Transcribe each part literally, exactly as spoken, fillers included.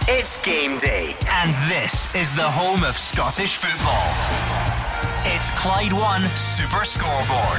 It's game day, and this is the home of Scottish football. It's Clyde One Super Scoreboard.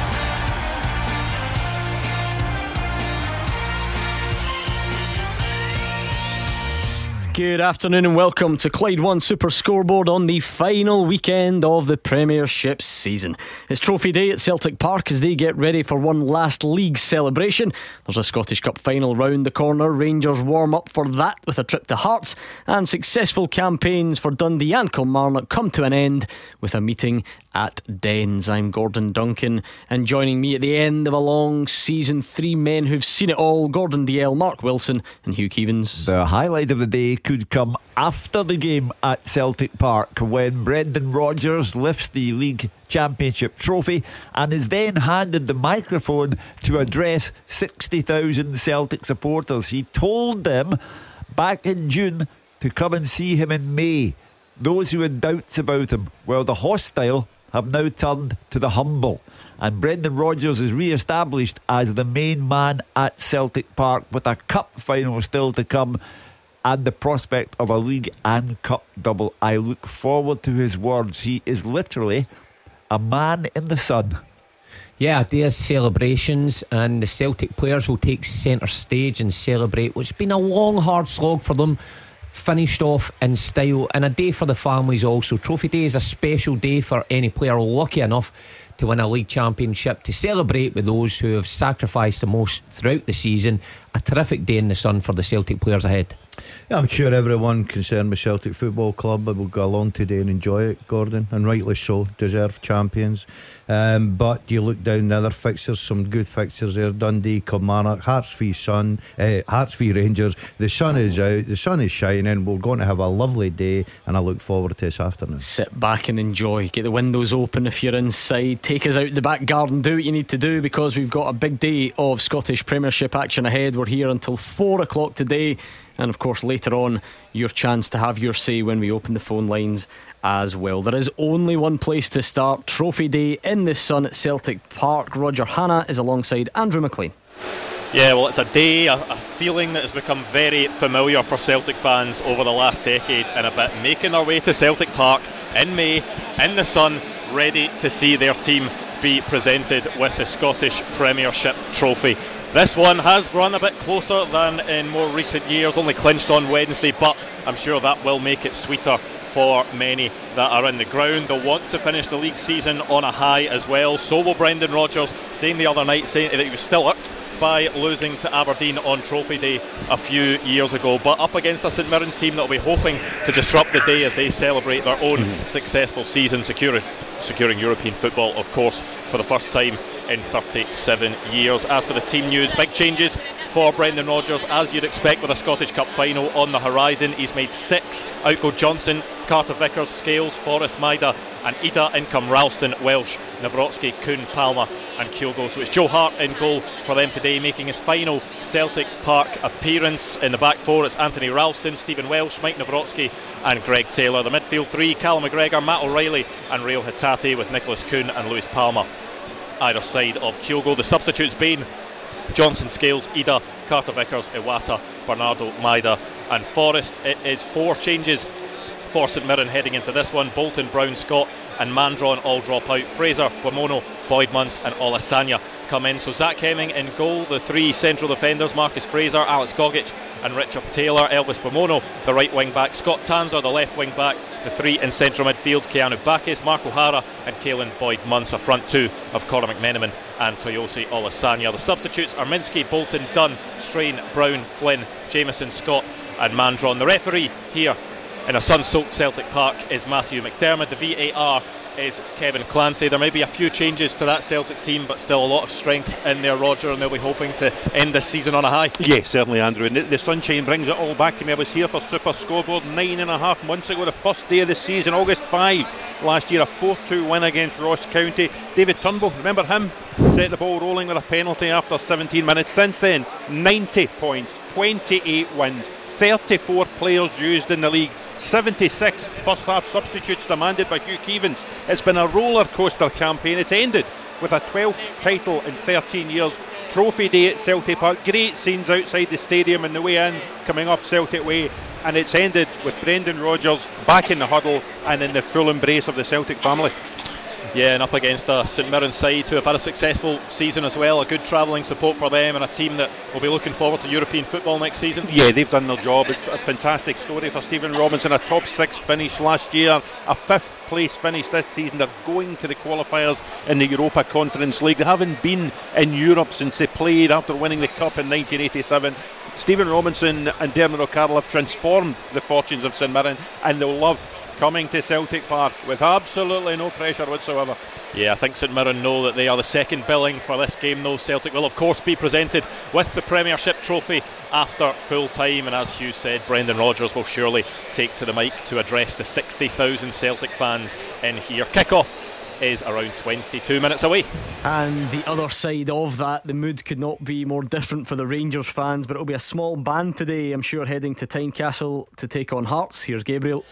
Good afternoon and welcome to Clyde One Super Scoreboard on the final weekend of the Premiership season. It's Trophy Day at Celtic Park as they get ready for one last league celebration. There's a Scottish Cup final round the corner. Rangers warm up for that with a trip to Hearts, and successful campaigns for Dundee and Kilmarnock come to an end with a meeting at Dens. I'm Gordon Duncan, and joining me at the end of a long season, three men who've seen it all: Gordon Dalziel, Mark Wilson and Hugh Keevins. The highlight of the day could come after the game at Celtic Park, when Brendan Rodgers lifts the league championship trophy and is then handed the microphone to address sixty thousand Celtic supporters. He told them back in June to come and see him in May. Those who had doubts about him, well, the hostile have now turned to the humble, and Brendan Rodgers is re-established as the main man at Celtic Park, with a cup final still to come and the prospect of a league and cup double. I look forward to his words. He is literally a man in the sun. Yeah, there's celebrations, and the Celtic players will take centre stage and celebrate, which has been a long hard slog for them, finished off in style, and a day for the families also. Trophy Day is a special day for any player lucky enough to win a league championship, to celebrate with those who have sacrificed the most throughout the season. A terrific day in the sun for the Celtic players ahead. Yeah, I'm sure everyone concerned with Celtic Football Club will go along today and enjoy it, Gordon, and rightly so. Deserved champions. Um, but you look down the other fixtures, some good fixtures there: Dundee, Kilmarnock, Hearts v Sun, uh, Hearts v Rangers. The sun is out, the sun is shining. We're going to have a lovely day, and I look forward to this afternoon. Sit back and enjoy. Get the windows open if you're inside. Take us out the back garden. Do what you need to do, because we've got a big day of Scottish Premiership action ahead. We're here until four o'clock today. And of course later on, your chance to have your say when we open the phone lines as well. There is only one place to start. Trophy Day in the sun at Celtic Park. Roger Hanna is alongside Andrew McLean. Yeah, well, it's a day, a, a feeling that has become very familiar for Celtic fans over the last decade and a bit, making their way to Celtic Park in May, in the sun, ready to see their team be presented with the Scottish Premiership trophy. This one has run a bit closer than in more recent years, only clinched on Wednesday, but I'm sure that will make it sweeter for many that are in the ground. They'll want to finish the league season on a high as well. So will Brendan Rodgers, saying the other night saying that he was still irked by losing to Aberdeen on Trophy Day a few years ago, but up against a St Mirren team that will be hoping to disrupt the day as they celebrate their own mm-hmm. successful season, securing, securing European football, of course, for the first time in thirty-seven years. As for the team news, big changes for Brendan Rodgers, as you'd expect with a Scottish Cup final on the horizon. He's made six. Out go Johnson, Carter Vickers, Scales, Forrest, Maida and Ida. In come Ralston, Welsh, Nawrocki, Kuhn, Palmer and Kyogo. So it's Joe Hart in goal for them today, making his final Celtic Park appearance. In the back four, it's Anthony Ralston, Stephen Welsh, Mike Nawrocki and Greg Taylor. The midfield three: Callum McGregor, Matt O'Reilly and Rail Hatate, with Nicholas Kuhn and Lewis Palmer either side of Kyogo. The substitutes being Johnson, Scales, Ida, Carter Vickers, Iwata, Bernardo, Maida and Forrest. It is four changes for St Mirren heading into this one. Bolton, Brown, Scott and Mandron all drop out. Fraser, Wamono, Boyd Munce and Olasanya come in. So Zach Hemming in goal. The three central defenders: Marcus Fraser, Alex Gogic and Richard Taylor. Elvis Wamono, the right wing back. Scott Tanser, the left wing back. The three in central midfield: Keanu Bakis, Mark O'Hara and Caelan Boyd Munce. A front two of Conor McMenamin and Toyosi Olasanya. The substitutes are Minsky, Bolton, Dunn, Strain, Brown, Flynn, Jameson, Scott and Mandron. The referee here in a sun-soaked Celtic Park is Matthew McDermott. The V A R is Kevin Clancy. There may be a few changes to that Celtic team, but still a lot of strength in there, Roger, and they'll be hoping to end this season on a high. Yes, certainly, Andrew, and the, the sunshine brings it all back to me. I was here for Super Scoreboard nine and a half months ago, the first day of the season, August fifth last year, a four two win against Ross County. David Turnbull, remember him? Set the ball rolling with a penalty after seventeen minutes. Since then, ninety points, twenty-eight wins, thirty-four players used in the league, seventy-six first half substitutes demanded by Hugh Keevins. It's been a roller coaster campaign. It's ended with a twelfth title in thirteen years. Trophy Day at Celtic Park, great scenes outside the stadium and the way in coming up Celtic Way. and it's ended with Brendan Rodgers back in the huddle and in the full embrace of the Celtic family. Yeah, and up against a St Mirren side who have had a successful season as well, a good travelling support for them, and a team that will be looking forward to European football next season. Yeah, they've done their job. It's a fantastic story for Stephen Robinson. A top six finish last year, a fifth place finish this season. They're going to the qualifiers in the Europa Conference League. They haven't been in Europe since they played after winning the Cup in nineteen eighty-seven. Stephen Robinson and Dermot O'Carroll have transformed the fortunes of St Mirren, and they'll love coming to Celtic Park with absolutely no pressure whatsoever. Yeah, I think St Mirren know that they are the second billing for this game, though. Celtic will of course be presented with the Premiership trophy after full time, and as Hugh said, Brendan Rodgers will surely take to the mic to address the sixty thousand Celtic fans in here. Kick-off is around twenty-two minutes away. And the other side of that, the mood could not be more different for the Rangers fans, but it'll be a small band today, I'm sure, heading to Tynecastle to take on Hearts. Here's Gabriel.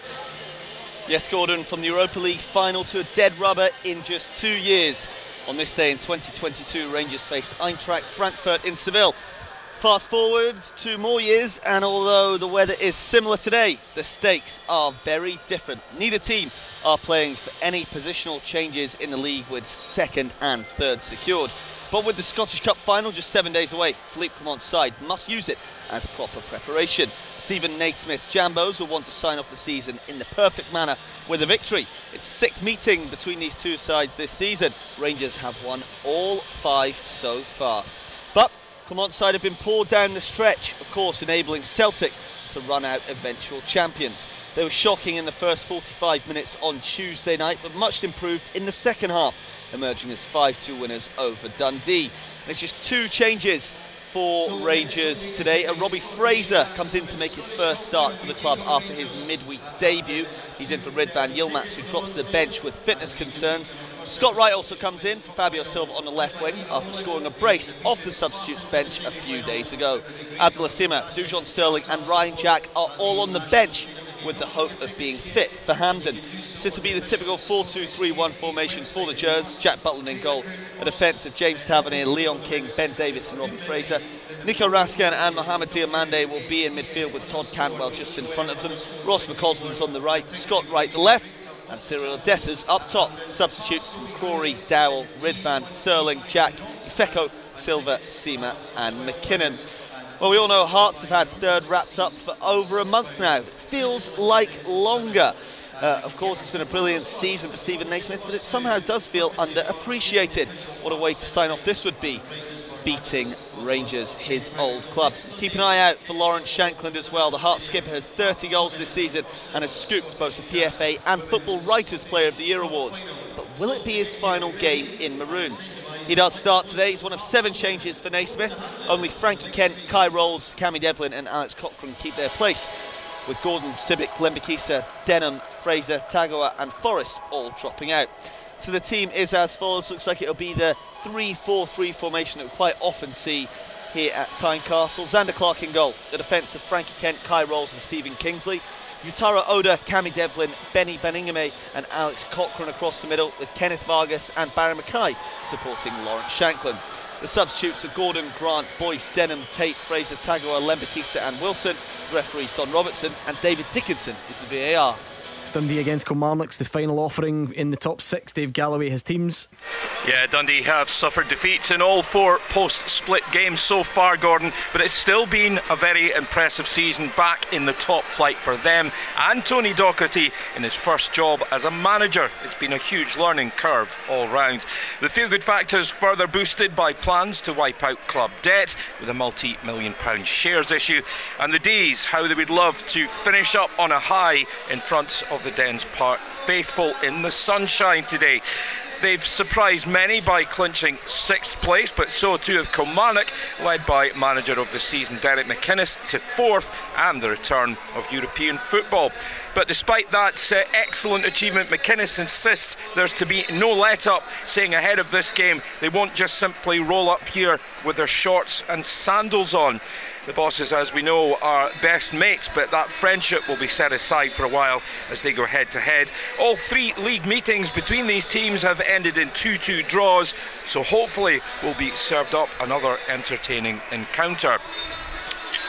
Yes, Gordon, from the Europa League final to a dead rubber in just two years. On this day in twenty twenty-two, Rangers face Eintracht Frankfurt in Seville. Fast forward two more years, and although the weather is similar today, the stakes are very different. Neither team are playing for any positional changes in the league, with second and third secured. But with the Scottish Cup final just seven days away, Philippe Clement's side must use it as proper preparation. Stephen Naismith's Jambos will want to sign off the season in the perfect manner with a victory. It's the sixth meeting between these two sides this season. Rangers have won all five so far. But Clement's side have been poor down the stretch, of course enabling Celtic to run out eventual champions. They were shocking in the first forty-five minutes on Tuesday night, but much improved in the second half, emerging as five two winners over Dundee. And it's just two changes for Rangers today. A Robbie Fraser comes in to make his first start for the club after his midweek debut. He's in for Ridvan Yilmaz, who drops to the bench with fitness concerns. Scott Wright also comes in for Fabio Silva on the left wing after scoring a brace off the substitutes bench a few days ago. Abdullah Sima, Dujon Sterling and Ryan Jack are all on the bench with the hope of being fit for Hampden. This will be the typical four two three one formation for the Gers. Jack Butland in goal. A defence of James Tavernier, Leon King, Ben Davis and Robbie Fraser. Nico Raskin and Mohamed Diomande will be in midfield with Todd Cantwell just in front of them. Ross McCausland's on the right, Scott Wright the left, and Cyril Dessers up top. Substitutes Crawley, Dowell, Ridvan, Sterling, Jack, Ifeko, Silva, Sima and McKinnon. Well, we all know Hearts have had third wrapped up for over a month now. It feels like longer. Uh, of course, it's been a brilliant season for Stephen Naismith, but it somehow does feel underappreciated. What a way to sign off this would be, beating Rangers, his old club. Keep an eye out for Lawrence Shankland as well. The Hearts skipper has thirty goals this season and has scooped both the P F A and Football Writers Player of the Year awards. But will it be his final game in maroon? He does start today. He's one of seven changes for Naismith. Only Frankie Kent, Kai Rolls, Cammy Devlin and Alex Cochrane keep their place, with Gordon, Sibic, Lembikisa, Denham, Fraser, Tagawa and Forrest all dropping out. So the team is as follows. Looks like it'll be the three four three formation that we quite often see here at Tynecastle. Xander Clark in goal. The defence of Frankie Kent, Kai Rolls and Stephen Kingsley. Utara Oda, Cammy Devlin, Benny Beningame and Alex Cochrane across the middle, with Kenneth Vargas and Barry Mackay supporting Lawrence Shankland. The substitutes are Gordon, Grant, Boyce, Denham, Tate, Fraser, Tagawa, Lembikisa and Wilson. The referees Don Robertson and David Dickinson is the V A R. Dundee against Kilmarnock's the final offering in the top six. Dave Galloway, his teams. Yeah, Dundee have suffered defeats in all four post-split games so far, Gordon, but it's still been a very impressive season back in the top flight for them and Tony Docherty in his first job as a manager. It's been a huge learning curve all round. The feel-good factor is further boosted by plans to wipe out club debt with a multi-million pound shares issue, and the D's, how they would love to finish up on a high in front of the Dens Park faithful in the sunshine today. They've surprised many by clinching sixth place, but so too have Kilmarnock, led by manager of the season Derek McInnes, to fourth, and the return of European football. But despite that uh, excellent achievement, McInnes insists there's to be no let-up, saying ahead of this game they won't just simply roll up here with their shorts and sandals on. The bosses, as we know, are best mates, but that friendship will be set aside for a while as they go head-to-head. All three league meetings between these teams have ended in two two draws, so hopefully we'll be served up another entertaining encounter.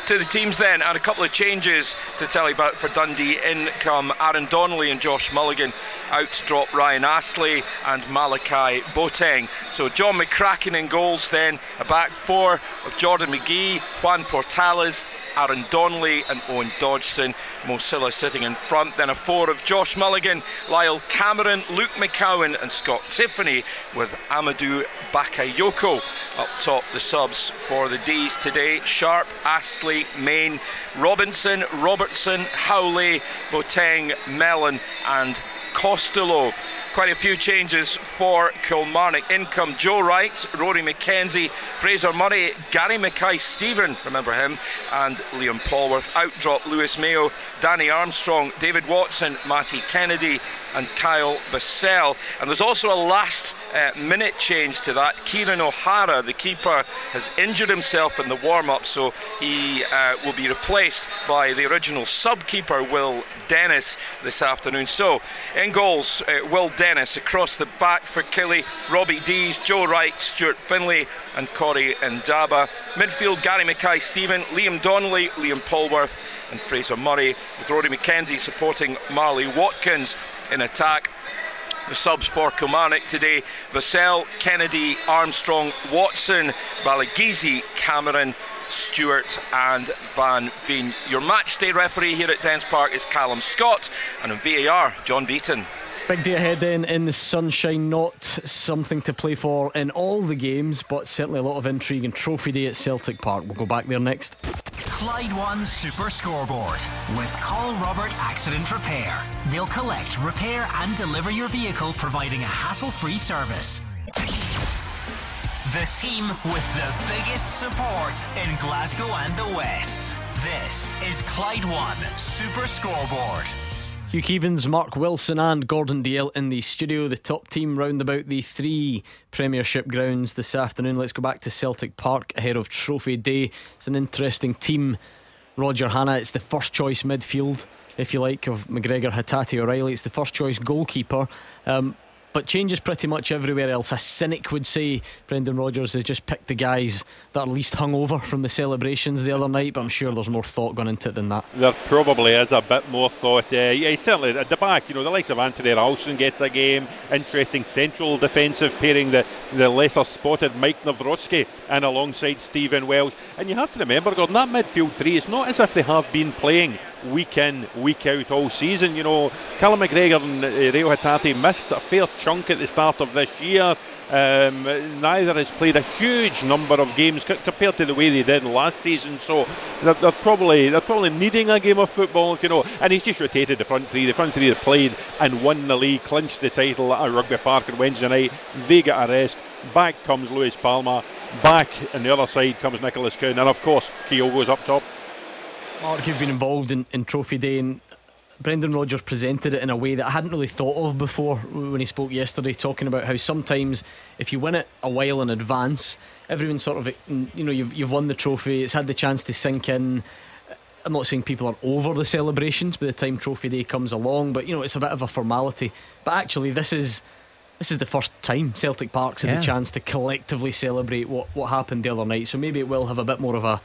to the teams then, and a couple of changes to tell you about for Dundee. In come Aaron Donnelly and Josh Mulligan. Out drop Ryan Astley and Malachi Boateng. So John McCracken in goals then. A back four of Jordan McGee, Juan Portales, Aaron Donnelly and Owen Dodgson. Mo Silla sitting in front. Then a four of Josh Mulligan, Lyle Cameron, Luke McCowan and Scott Tiffany, with Amadou Bakayoko up top. The subs for the D's today: Sharp, Astley, Main, Robinson, Robertson, Howley, Boateng, Mellon and Costello. Quite a few changes for Kilmarnock. In come Joe Wright, Rory McKenzie, Fraser Murray, Gary Mackay-Stephen, remember him, and Liam Polworth. Out drop Lewis Mayo, Danny Armstrong, David Watson, Matty Kennedy and Kyle Bissell. And there's also a last uh, minute change to that. Kieran O'Hara, the keeper, has injured himself in the warm-up, so he uh, will be replaced by the original sub-keeper Will Dennis this afternoon. So in goals, uh, Will Dennis. Across the back for Killie, Robbie Dees, Joe Wright, Stuart Finlay and Corey Ndaba. Midfield, Gary Mackay-Stephen, Liam Donnelly, Liam Polworth and Fraser Murray, with Rory McKenzie supporting Marley Watkins. In attack, the subs for Kilmarnock today: Vassell, Kennedy, Armstrong, Watson, Balagizi, Cameron, Stewart and Van Veen. Your match day referee here at Dens Park is Callum Scott, and in V A R, John Beaton. Big day ahead then in the sunshine. Not something to play for in all the games, but certainly a lot of intrigue in Trophy Day at Celtic Park. We'll go back there next. Clyde One Super Scoreboard with Carl Robert Accident Repair. They'll collect, repair and deliver your vehicle, providing a hassle-free service. The team with the biggest support in Glasgow and the West. This is Clyde One Super Scoreboard. Hugh Keevins, Mark Wilson and Gordon Dalziel in the studio. The top team round about the three Premiership grounds this afternoon. Let's go back to Celtic Park ahead of Trophy Day. It's an interesting team. Roger Hannah, it's the first choice midfield, if you like, of McGregor, Hatate, O'Reilly. It's the first choice goalkeeper. Um, but changes pretty much everywhere else. A cynic would say Brendan Rodgers has just picked the guys that are least hungover from the celebrations the other night, but I'm sure there's more thought gone into it than that. There probably is a bit more thought. Uh, yeah, certainly at the back, you know, the likes of Anthony Ralston gets a game. Interesting central defensive pairing, the, the lesser spotted Mike Nawrocki and alongside Stephen Welsh. And you have to remember, Gordon, that midfield three, it's not as if they have been playing week in, week out all season. You know, Callum McGregor and uh, Reo Hatate missed a fair chunk at the start of this year. Um, neither has played a huge number of games c- compared to the way they did last season, so they're, they're probably they're probably needing a game of football, if you know. And he's just rotated the front three. The front three that played and won the league, clinched the title at Rugby Park on Wednesday night. They get a rest. Back comes Lewis Palma. Back on the other side comes Nicholas Coon, and of course Kyogo's up top. Mark, you've been involved in, in Trophy Day, and Brendan Rodgers presented it in a way that I hadn't really thought of before when he spoke yesterday, talking about how sometimes if you win it a while in advance, everyone sort of, you know, you've, you've won the trophy, it's had the chance to sink in. I'm not saying people are over the celebrations by the time Trophy Day comes along, but you know, it's a bit of a formality. But actually this is This is the first time Celtic Park's had yeah. the chance to collectively celebrate what, what happened the other night, so maybe it will have a bit more of a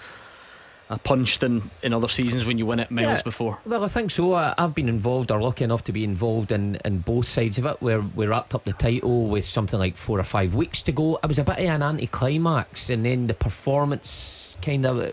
a punch than in other seasons when you win it miles yeah, before. Well, I think so. I've been involved, or lucky enough to be involved in, in both sides of it, where we wrapped up the title with something like four or five weeks to go. It was a bit of an anticlimax, and then the performance kind of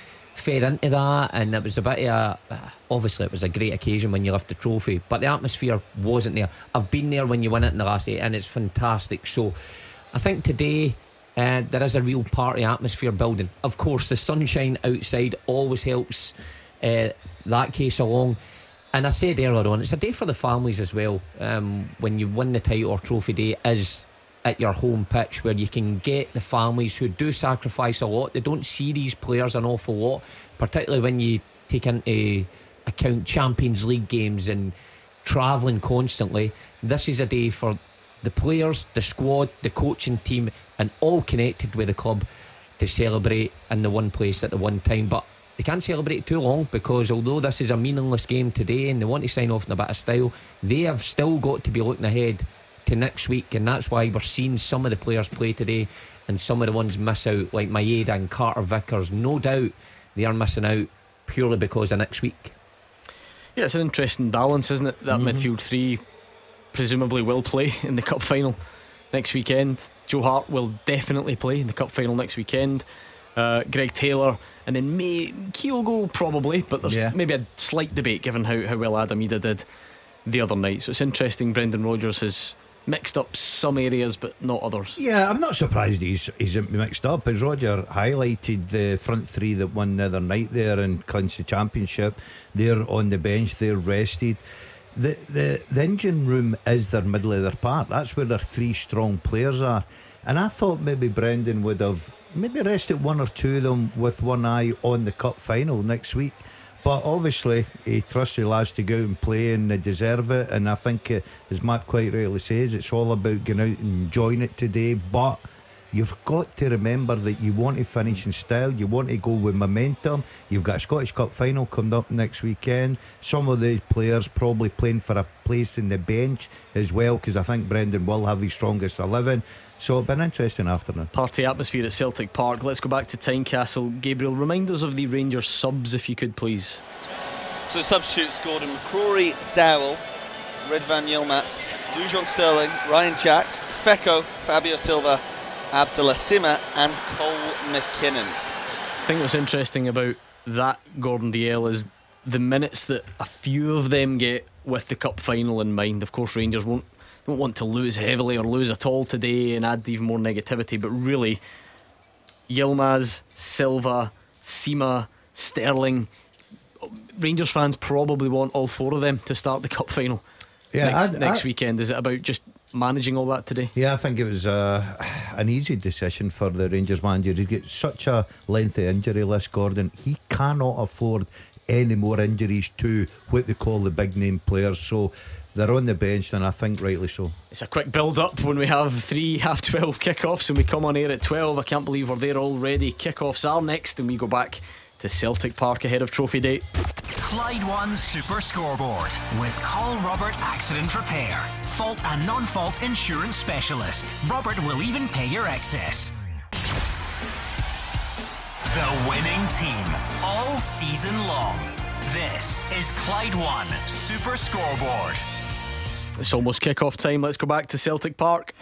fed into that, and it was a bit of a, obviously it was a great occasion when you left the trophy, but the atmosphere wasn't there. I've been there when you win it in the last eight, and it's fantastic. So I think today Uh, there is a real party atmosphere building. Of course, the sunshine outside always helps uh, that case along. And I said earlier on, it's a day for the families as well. Um, when you win the title, or Trophy Day is at your home pitch, where you can get the families who do sacrifice a lot. They don't see these players an awful lot, particularly when you take into account Champions League games and travelling constantly. This is a day for the players, the squad, the coaching team, and all connected with the club to celebrate in the one place at the one time. But they can't celebrate too long, because although this is a meaningless game today and they want to sign off in a bit of style, they have still got to be looking ahead to next week. And that's why we're seeing some of the players play today and some of the ones miss out, like Maeda and Carter Vickers. No doubt they are missing out purely because of next week. Yeah, it's an interesting balance, isn't it? That Mm-hmm. midfield three presumably will play in the cup final next weekend. Joe Hart will definitely play in the cup final next weekend. Uh, Greg Taylor, and then May Kyogo probably, but there's Yeah. maybe a slight debate given how, how well Adam Ida did the other night. So it's interesting. Brendan Rodgers has mixed up some areas but not others. Yeah, I'm not surprised he's he's mixed up. As Roger highlighted, the front three that won the other night there and clinched the championship, they're on the bench, they're rested. The, the the engine room is their middle of their park. That's where their three strong players are. And I thought maybe Brendan would have maybe rested one or two of them with one eye on the cup final next week. But obviously he trusts the lads to go out and play, and they deserve it. And I think, uh, as Matt quite rightly says, it's all about going out and enjoying it today. But you've got to remember that you want to finish in style, you want to go with momentum. You've got a Scottish Cup final coming up next weekend. Some of the players probably playing for a place in the bench as well, because I think Brendan will have his strongest eleven. So it'll be an interesting afternoon. Party atmosphere at Celtic Park. Let's go back to Tynecastle. Gabriel, remind us of the Rangers subs if you could please. So the substitutes: Gordon McCrory, Dowell, Redvan Yilmaz, Dujon Sterling, Ryan Jack, Fecko, Fabio Silva, Abdullah Sima and Cole McKinnon. I think what's interesting about that, Gordon Dalziel, is the minutes that a few of them get with the cup final in mind. Of course Rangers won't don't want to lose heavily or lose at all today and add even more negativity, but really Yilmaz, Silva, Sima, Sterling, Rangers fans probably want all four of them to start the cup final Yeah, next, I, next I, weekend. Is it about just managing all that today? Yeah, I think it was uh, an easy decision for the Rangers manager. He's got such a lengthy injury list, Gordon. He cannot afford any more injuries to what they call the big name players. So they're on the bench, and I think rightly so. It's a quick build up when we have three half twelve kickoffs and we come on air at twelve. I can't believe we're there already. Kickoffs are next, and we go back to Celtic Park ahead of Trophy Day. Clyde One Super Scoreboard with Carl Robert Accident Repair. Fault and non-fault insurance specialist. Robert will even pay your excess. The winning team all season long. This is Clyde One Super Scoreboard. It's almost kick-off time. Let's go back to Celtic Park.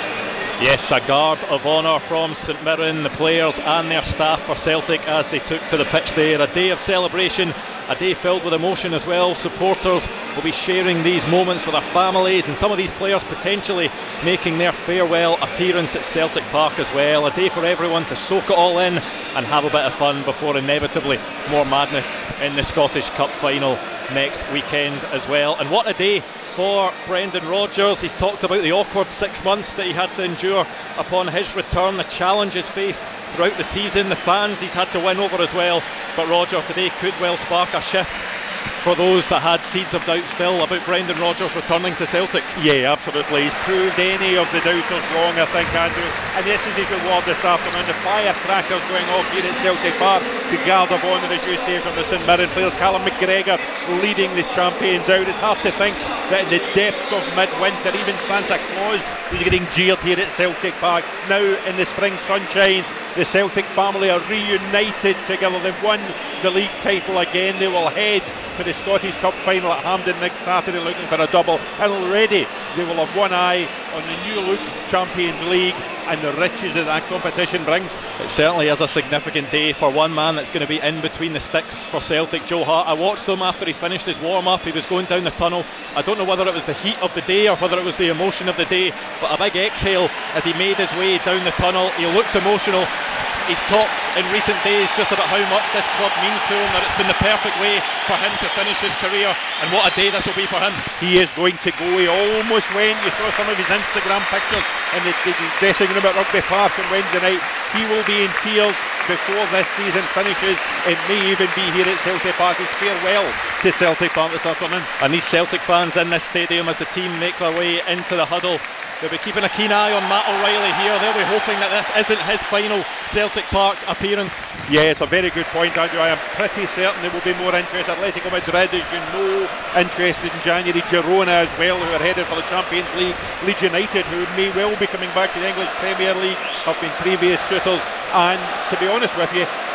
Yes, a guard of honour from St Mirren, the players and their staff for Celtic as they took to the pitch there. A day of celebration, a day filled with emotion as well. Supporters will be sharing these moments with their families, and some of these players potentially making their farewell appearance at Celtic Park as well. A day for everyone to soak it all in and have a bit of fun before inevitably more madness in the Scottish Cup final next weekend as well. And what a day for Brendan Rodgers. He's talked about the awkward six months that he had to endure upon his return, the challenges faced throughout the season, the fans he's had to win over as well. But Rodgers today could well spark a shift for those that had seeds of doubt still about Brendan Rodgers returning to Celtic. Yeah, absolutely. He's proved any of the doubters wrong, I think, Andrew. And this is his reward this afternoon. The firecrackers going off here at Celtic Park. The guard of honour, as you say, from the St Mirren players. Callum McGregor leading the champions out. It's hard to think that in the depths of midwinter, even Santa Claus is getting jeered here at Celtic Park. Now in the spring sunshine, the Celtic family are reunited together. They've won the league title again. They will head to the Scottish Cup final at Hampden next Saturday looking for a double, and already they will have one eye on the new look Champions League and the riches that that competition brings. It certainly is a significant day for one man that's going to be in between the sticks for Celtic, Joe Hart. I watched him after he finished his warm-up. He was going down the tunnel. I don't know whether it was the heat of the day or whether it was the emotion of the day, but a big exhale as he made his way down the tunnel. He looked emotional. He's talked in recent days just about how much this club means to him, that it's been the perfect way for him to finish his career, and what a day this will be for him. He is going to go. He almost went. You saw some of his Instagram pictures in the, the dressing room at Rugby Park on Wednesday night. He will be in tears before this season finishes. It may even be here at Celtic Park. His farewell to Celtic Park this afternoon. And these Celtic fans in this stadium as the team make their way into the huddle, they'll be keeping a keen eye on Matt O'Reilly here. They'll be hoping that this isn't his final Celtic Park appearance. Yeah, it's a very good point, Andrew. I am pretty certain there will be more interest. Atletico Madrid, as you know, interested in January. Girona as well, who are headed for the Champions League. Leeds United, who may well be coming back to the English Premier League, have been previous suitors. And to be honest with you,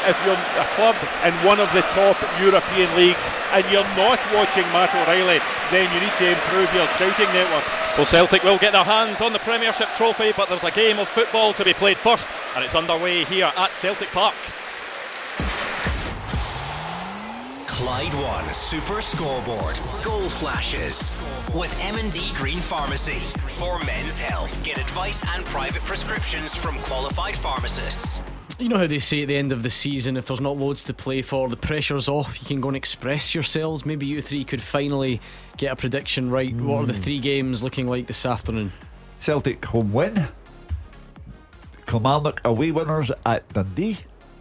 if you're a club in one of the top European leagues and you're not watching Matt O'Reilly, then you need to improve your scouting network. Well, Celtic will get their hands on the Premiership trophy, but there's a game of football to be played first, and it's underway here at Celtic Park. Clyde One Super Scoreboard. Goal flashes. With M and D Green Pharmacy. For men's health, get advice and private prescriptions from qualified pharmacists. You know how they say at the end of the season, if there's not loads to play for, the pressure's off, you can go and express yourselves. Maybe you three could finally get a prediction right. Mm. What are the three games looking like this afternoon? Celtic home win, Kilmarnock away winners at Dundee,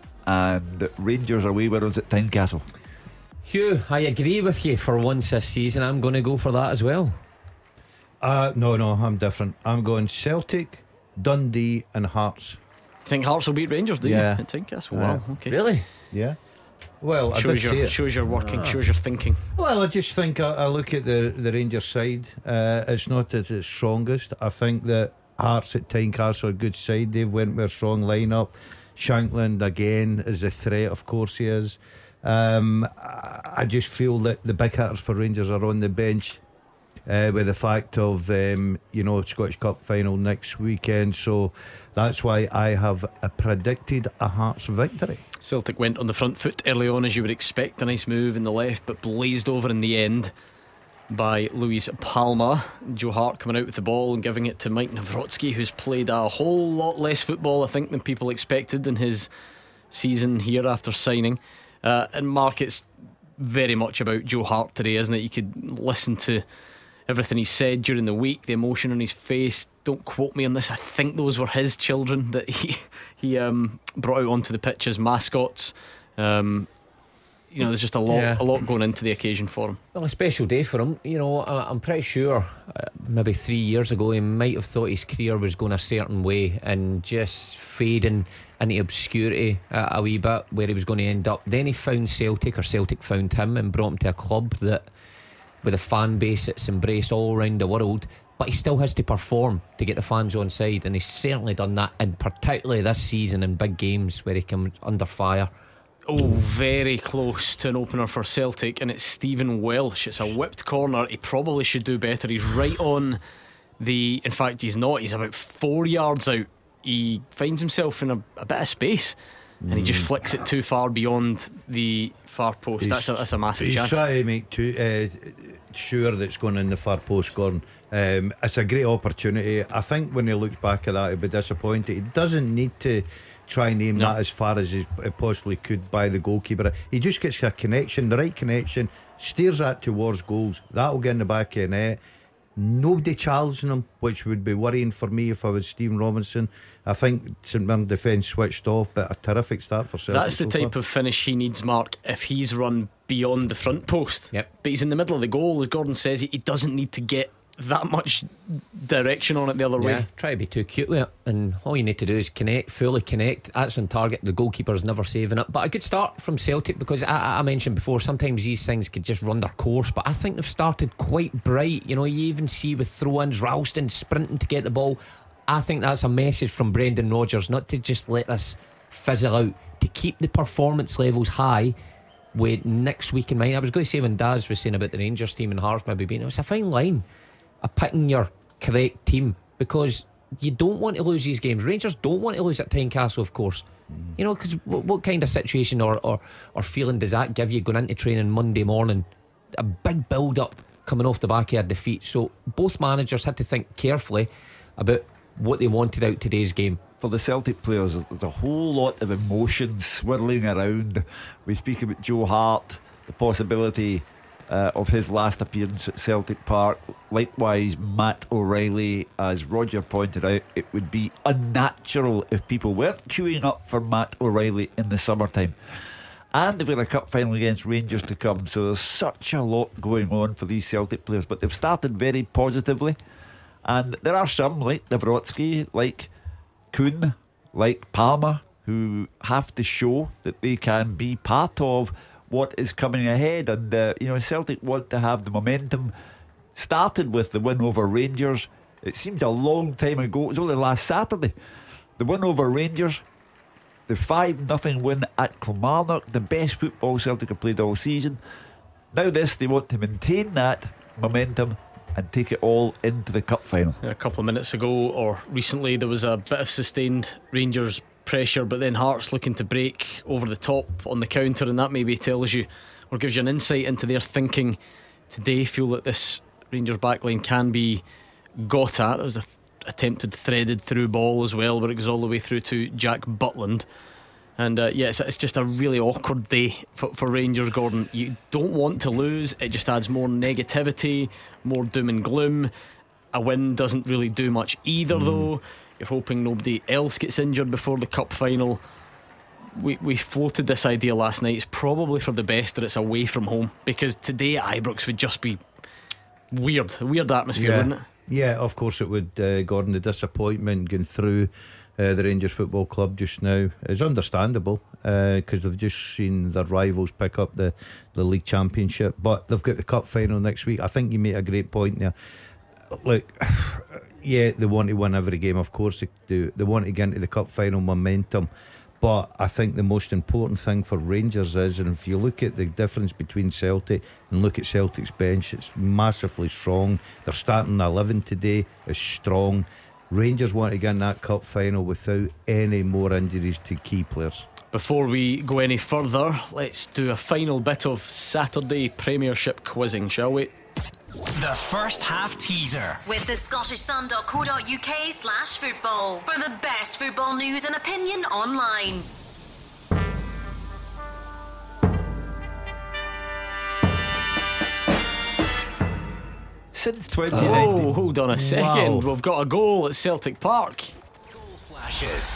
and Rangers away winners at Tynecastle. Hugh, I agree with you for once this season. I'm going to go for that as well. Uh, no, no, I'm different. I'm going Celtic, Dundee, and Hearts. Think Hearts will beat Rangers, do yeah. you? At Tynecastle? Wow, uh, okay. Really? Yeah. Well, shows I did your, see it. Shows your working, ah. shows your thinking. Well, I just think I, I look at the, the Rangers side. Uh, it's not at its strongest. I think that Hearts at Tynecastle are a good side. They've went with a strong lineup. Shankland again is a threat, of course he is. Um, I just feel that the big hitters for Rangers are on the bench, uh, with the fact of um, you know, Scottish Cup final next weekend. So that's why I have uh, predicted a Hearts victory. Celtic went on the front foot early on, as you would expect. A nice move in the left, but blazed over in the end by Luis Palma. Joe Hart coming out with the ball and giving it to Mike Nawrocki, who's played a whole lot less football, I think, than people expected in his season here after signing. Uh, and Mark, it's very much about Joe Hart today, isn't it? You could listen to everything he said during the week, the emotion on his face. Don't quote me on this. I think those were his children that he he um, brought out onto the pitch as mascots. Um, you know, there's just a lot, yeah. a lot going into the occasion for him. Well, a special day for him. You know, I'm pretty sure uh, maybe three years ago he might have thought his career was going a certain way and just fading into obscurity uh, a wee bit, where he was going to end up. Then he found Celtic, or Celtic found him, and brought him to a club that, with a fan base that's embraced all around the world. But he still has to perform to get the fans on side, and he's certainly done that, and particularly this season in big games where he comes under fire. Oh, very close to an opener for Celtic, and it's Stephen Welsh. It's a whipped corner. He probably should do better. He's right on the, in fact he's not, he's about four yards out. He finds himself in a, a bit of space, mm. and he just flicks it too far beyond the far post. He's, that's a, that's a massive he's chance. He's trying to make too, uh, sure that it's going in the far post, Gordon. Um, it's a great opportunity. I think when he looks back at that, he'll be disappointed. He doesn't need to try and aim no. that as far as he possibly could by the goalkeeper. He just gets a connection, the right connection, steers that towards goals. That'll get in the back of the net. Nobody challenging him, which would be worrying for me if I was Stephen Robinson. I think St Mirren defence switched off, but a terrific start for Celtic. That's the so type far. of finish he needs, Mark, if he's run beyond the front post. Yep. But he's in the middle of the goal, as Gordon says. He doesn't need to get that much direction on it the other yeah, way. Try to be too cute with it, and all you need to do is connect, fully connect. That's on target. The goalkeeper's never saving it. But a good start from Celtic, because I, I mentioned before, sometimes these things could just run their course, but I think they've started quite bright. You know, you even see with throw-ins, Ralston sprinting to get the ball. I think that's a message from Brendan Rodgers, not to just let this fizzle out, to keep the performance levels high with next week in mind. I was going to say, when Daz was saying about the Rangers team and Hearts maybe being, it was a fine line of picking your correct team, because you don't want to lose these games. Rangers don't want to lose at Tynecastle, of course. Mm. You know, because what, what kind of situation or, or, or feeling does that give you going into training Monday morning? A big build up coming off the back of a defeat. So both managers had to think carefully about what they wanted out today's game. For the Celtic players, there's a whole lot of emotion swirling around. We speak about Joe Hart, the possibility uh, of his last appearance at Celtic Park. Likewise, Matt O'Reilly. As Roger pointed out, it would be unnatural if people weren't queuing up for Matt O'Reilly in the summertime. And they've got a cup final against Rangers to come, so there's such a lot going on for these Celtic players. But they've started very positively, and there are some like Nawrocki, like Kuhn, like Palmer, who have to show that they can be part of what is coming ahead. And uh, you know, Celtic want to have the momentum. Started with the win over Rangers. It seems a long time ago. It was only last Saturday. The win over Rangers, the five nothing win at Kilmarnock, the best football Celtic have played all season. Now this, they want to maintain that momentum and take it all into the cup final. A couple of minutes ago, or recently, there was a bit of sustained Rangers pressure, but then Hearts looking to break over the top on the counter, and that maybe tells you or gives you an insight into their thinking today. Feel that this Rangers backline can be got at. There was a th- attempted threaded through ball as well, but it goes all the way through to Jack Butland. And uh, yeah, it's, it's just a really awkward day for, for Rangers, Gordon. You don't want to lose. It just adds more negativity, more doom and gloom. A win doesn't really do much either, mm. though. You're hoping nobody else gets injured before the cup final. We we floated this idea last night. It's probably for the best that it's away from home, because today at Ibrox would just be weird, a weird atmosphere, yeah. wouldn't it? Yeah, of course it would, uh, Gordon. The disappointment going through uh, the Rangers Football Club just now is understandable, because uh, they've just seen their rivals pick up the, the league championship, but they've got the cup final next week. I think you made a great point there. Look, yeah, they want to win every game, of course they do. They want to get into the cup final momentum, but I think the most important thing for Rangers is, and if you look at the difference between Celtic and look at Celtic's bench, it's massively strong. Their starting eleven today is strong. Rangers want to get in that cup final without any more injuries to key players. Before we go any further, let's do a final bit of Saturday Premiership quizzing, shall we? The first half teaser with the Scottish Sun dot co dot uk slash football for the best football news and opinion online. Since twenty nineteen. Oh, hold on a second. Wow. We've got a goal at Celtic Park. Goal flashes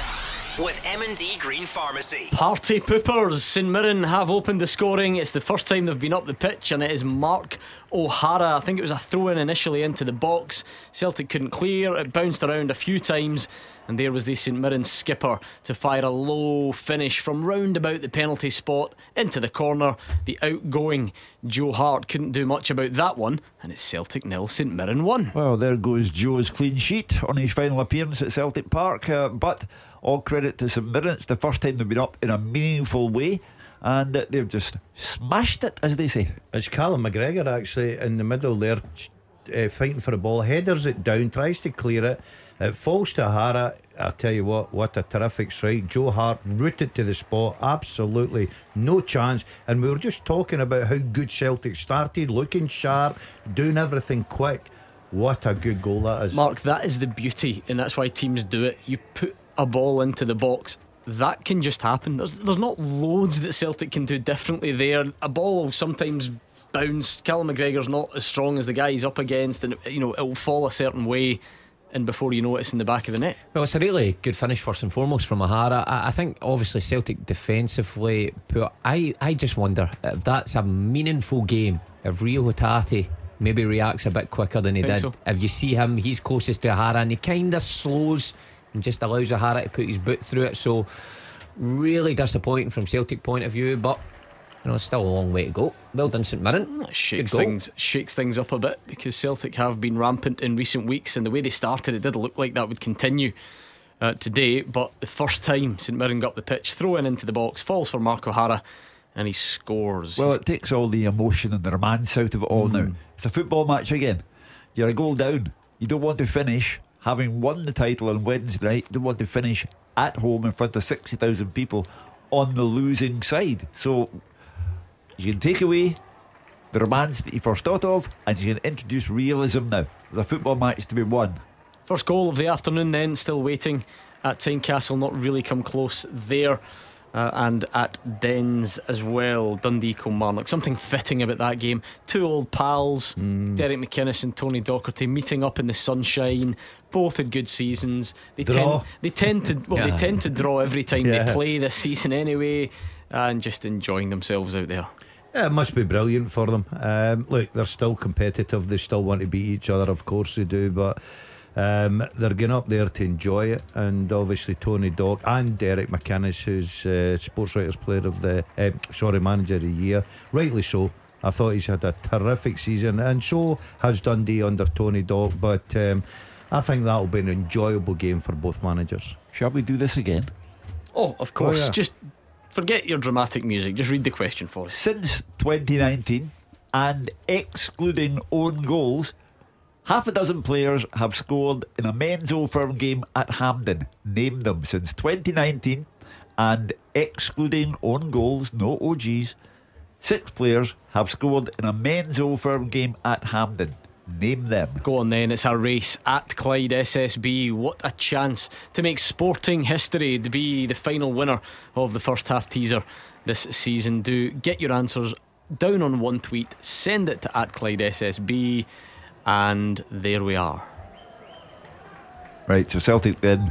with M and D Green Pharmacy. Party poopers. St Mirren have opened the scoring. It's the first time they've been up the pitch, and it is Mark O'Hara. I think it was a throw-in initially into the box. Celtic couldn't clear. It bounced around a few times, and there was the St Mirren skipper to fire a low finish from round about the penalty spot into the corner. The outgoing Joe Hart couldn't do much about that one, and it's Celtic nil, St Mirren one. Well, there goes Joe's clean sheet on his final appearance at Celtic Park, uh, but all credit to St Mirren. It's the first time they've been up in a meaningful way, and uh, they've just smashed it, as they say. It's Callum McGregor actually in the middle there, uh, fighting for the ball, headers it down, tries to clear it, it falls to Hara. I'll tell you what, what a terrific strike. Joe Hart rooted to the spot, absolutely no chance. And we were just talking about how good Celtic started, looking sharp, doing everything quick. What a good goal that is, Mark. That is the beauty, and that's why teams do it. You put a ball into the box, that can just happen. There's, there's not loads that Celtic can do differently there. A ball will sometimes bounce. Callum McGregor's not as strong as the guy he's up against, and you know it'll fall a certain way, and before you know it, it's in the back of the net. Well, it's a really good finish first and foremost from O'Hara. I, I think obviously Celtic defensively poor. I, I just wonder if that's a meaningful game, if Rio Hatate maybe reacts a bit quicker than he did. So. If you see him, he's closest to O'Hara, and he kind of slows and just allows O'Hara to put his boot through it. So really disappointing from Celtic point of view, but you know, still a long way to go. Well done, St Mirren. That shakes things, shakes things up a bit, because Celtic have been rampant in recent weeks, and the way they started, it did look like that would continue uh, today. But the first time St Mirren got up the pitch, throw in into the box, falls for Mark O'Hara, and he scores. Well, it takes all the emotion and the romance out of it all. mm. Now it's a football match again. You're a goal down. You don't want to finish having won the title on Wednesday night. You don't want to finish at home in front of sixty thousand people on the losing side. So you can take away the romance that you first thought of, and you can introduce realism now. There's a football match to be won. First goal of the afternoon then, still waiting at Tynecastle, not really come close there. Uh, and at Dens as well, Dundee Kilmarnock. Something fitting about that game. Two old pals, mm. Derek McInnes and Tony Docherty, meeting up in the sunshine. Both had good seasons. They draw. tend they tend to well, yeah. they tend to draw every time yeah. they play this season anyway, and just enjoying themselves out there. Yeah, it must be brilliant for them. Um, look, they're still competitive. They still want to beat each other, of course they do, but Um, they're going up there to enjoy it, and obviously Tony Dock and Derek McInnes, who's uh, Sports Writers Player of the uh, sorry Manager of the Year, rightly so. I thought he's had a terrific season, and so has Dundee under Tony Dock. But um, I think that'll be an enjoyable game for both managers. Shall we do this again? Oh, of course. Oh, yeah. Just forget your dramatic music. Just read the question for us. Since twenty nineteen, and excluding own goals, half a dozen players have scored in a men's Old Firm game at Hampden. Name them. Since twenty nineteen, and excluding own goals, no O Gs, six players have scored in a men's Old Firm game at Hampden. Name them. Go on then, it's a race at Clyde S S B. What a chance to make sporting history, to be the final winner of the first half teaser this season. Do get your answers down on one tweet, send it to at Clyde S S B, and there we are. Right, so Celtic then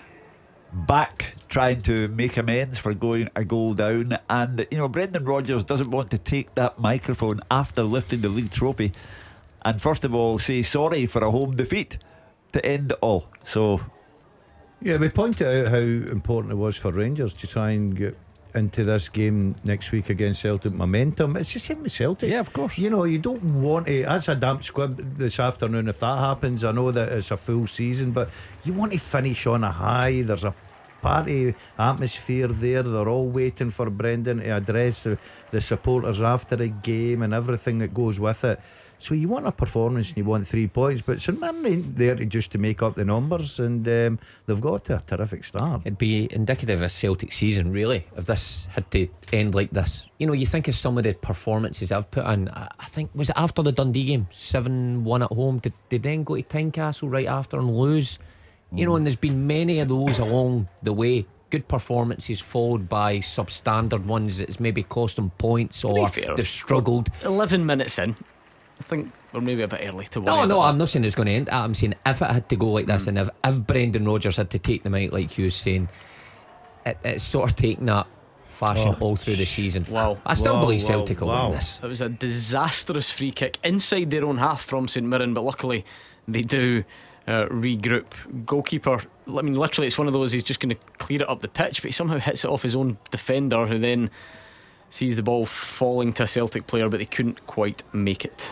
back trying to make amends for going a goal down, and you know Brendan Rodgers doesn't want to take that microphone after lifting the league trophy and first of all say sorry for a home defeat to end it all. So yeah, we pointed out how important it was for Rangers to try and get into this game next week against Celtic momentum. It's the same with Celtic. Yeah, of course. You know, you don't want to. That's a damp squib this afternoon if that happens. I know that it's a full season, but you want to finish on a high. There's a party atmosphere there. They're all waiting for Brendan to address the, the supporters after the game and everything that goes with it. So you want a performance and you want three points, but St Mirren ain't there to just to make up the numbers, and um, they've got to a terrific start. It'd be indicative of a Celtic season, really, if this had to end like this. You know, you think of some of the performances I've put in. I think, was it after the Dundee game, seven one at home? Did they then go to Tynecastle right after and lose? You know, and there's been many of those along the way. Good performances followed by substandard ones that's maybe cost them points or they've struggled. eleven minutes in, I think we're maybe a bit early to worry. No, no, about I'm not saying it's going to end. I'm saying if it had to go like this, mm. and if, if Brendan Rodgers had to take them out, like you were saying, it, it's sort of taken that fashion oh, all through the season. Wow, I still wow, believe wow, Celtic will wow. win this. It was a disastrous free kick inside their own half from St Mirren, but luckily they do uh, regroup. Goalkeeper, I mean, literally, it's one of those. He's just going to clear it up the pitch, but he somehow hits it off his own defender, who then sees the ball falling to a Celtic player, but they couldn't quite make it.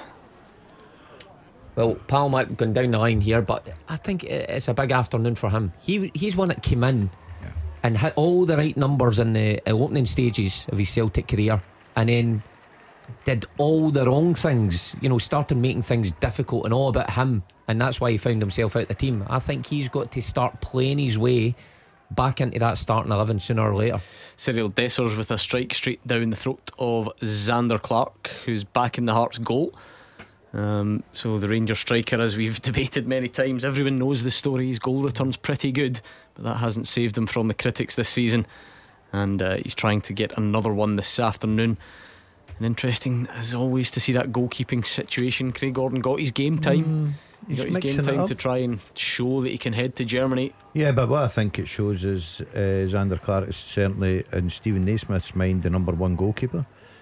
Well, Pal might have gone down the line here, but I think it's a big afternoon for him. He He's one that came in yeah. and had all the right numbers in the opening stages of his Celtic career, and then did all the wrong things, you know, started making things difficult and all about him, and that's why he found himself out the team. I think he's got to start playing his way back into that starting eleven sooner or later. Cyril Dessers with a strike straight down the throat of Xander Clark, who's back in the Hearts goal. Um, so the Rangers striker, as we've debated many times, everyone knows the story. His goal return's pretty good, but that hasn't saved him from the critics this season, and uh, he's trying to get another one this afternoon. And interesting as always to see that goalkeeping situation. Craig Gordon got his game time. Mm, he got his game time to try and show that he can head to Germany. Yeah, but what I think it shows is uh, Xander Clark is certainly in Stephen Naismith's mind the number one goalkeeper.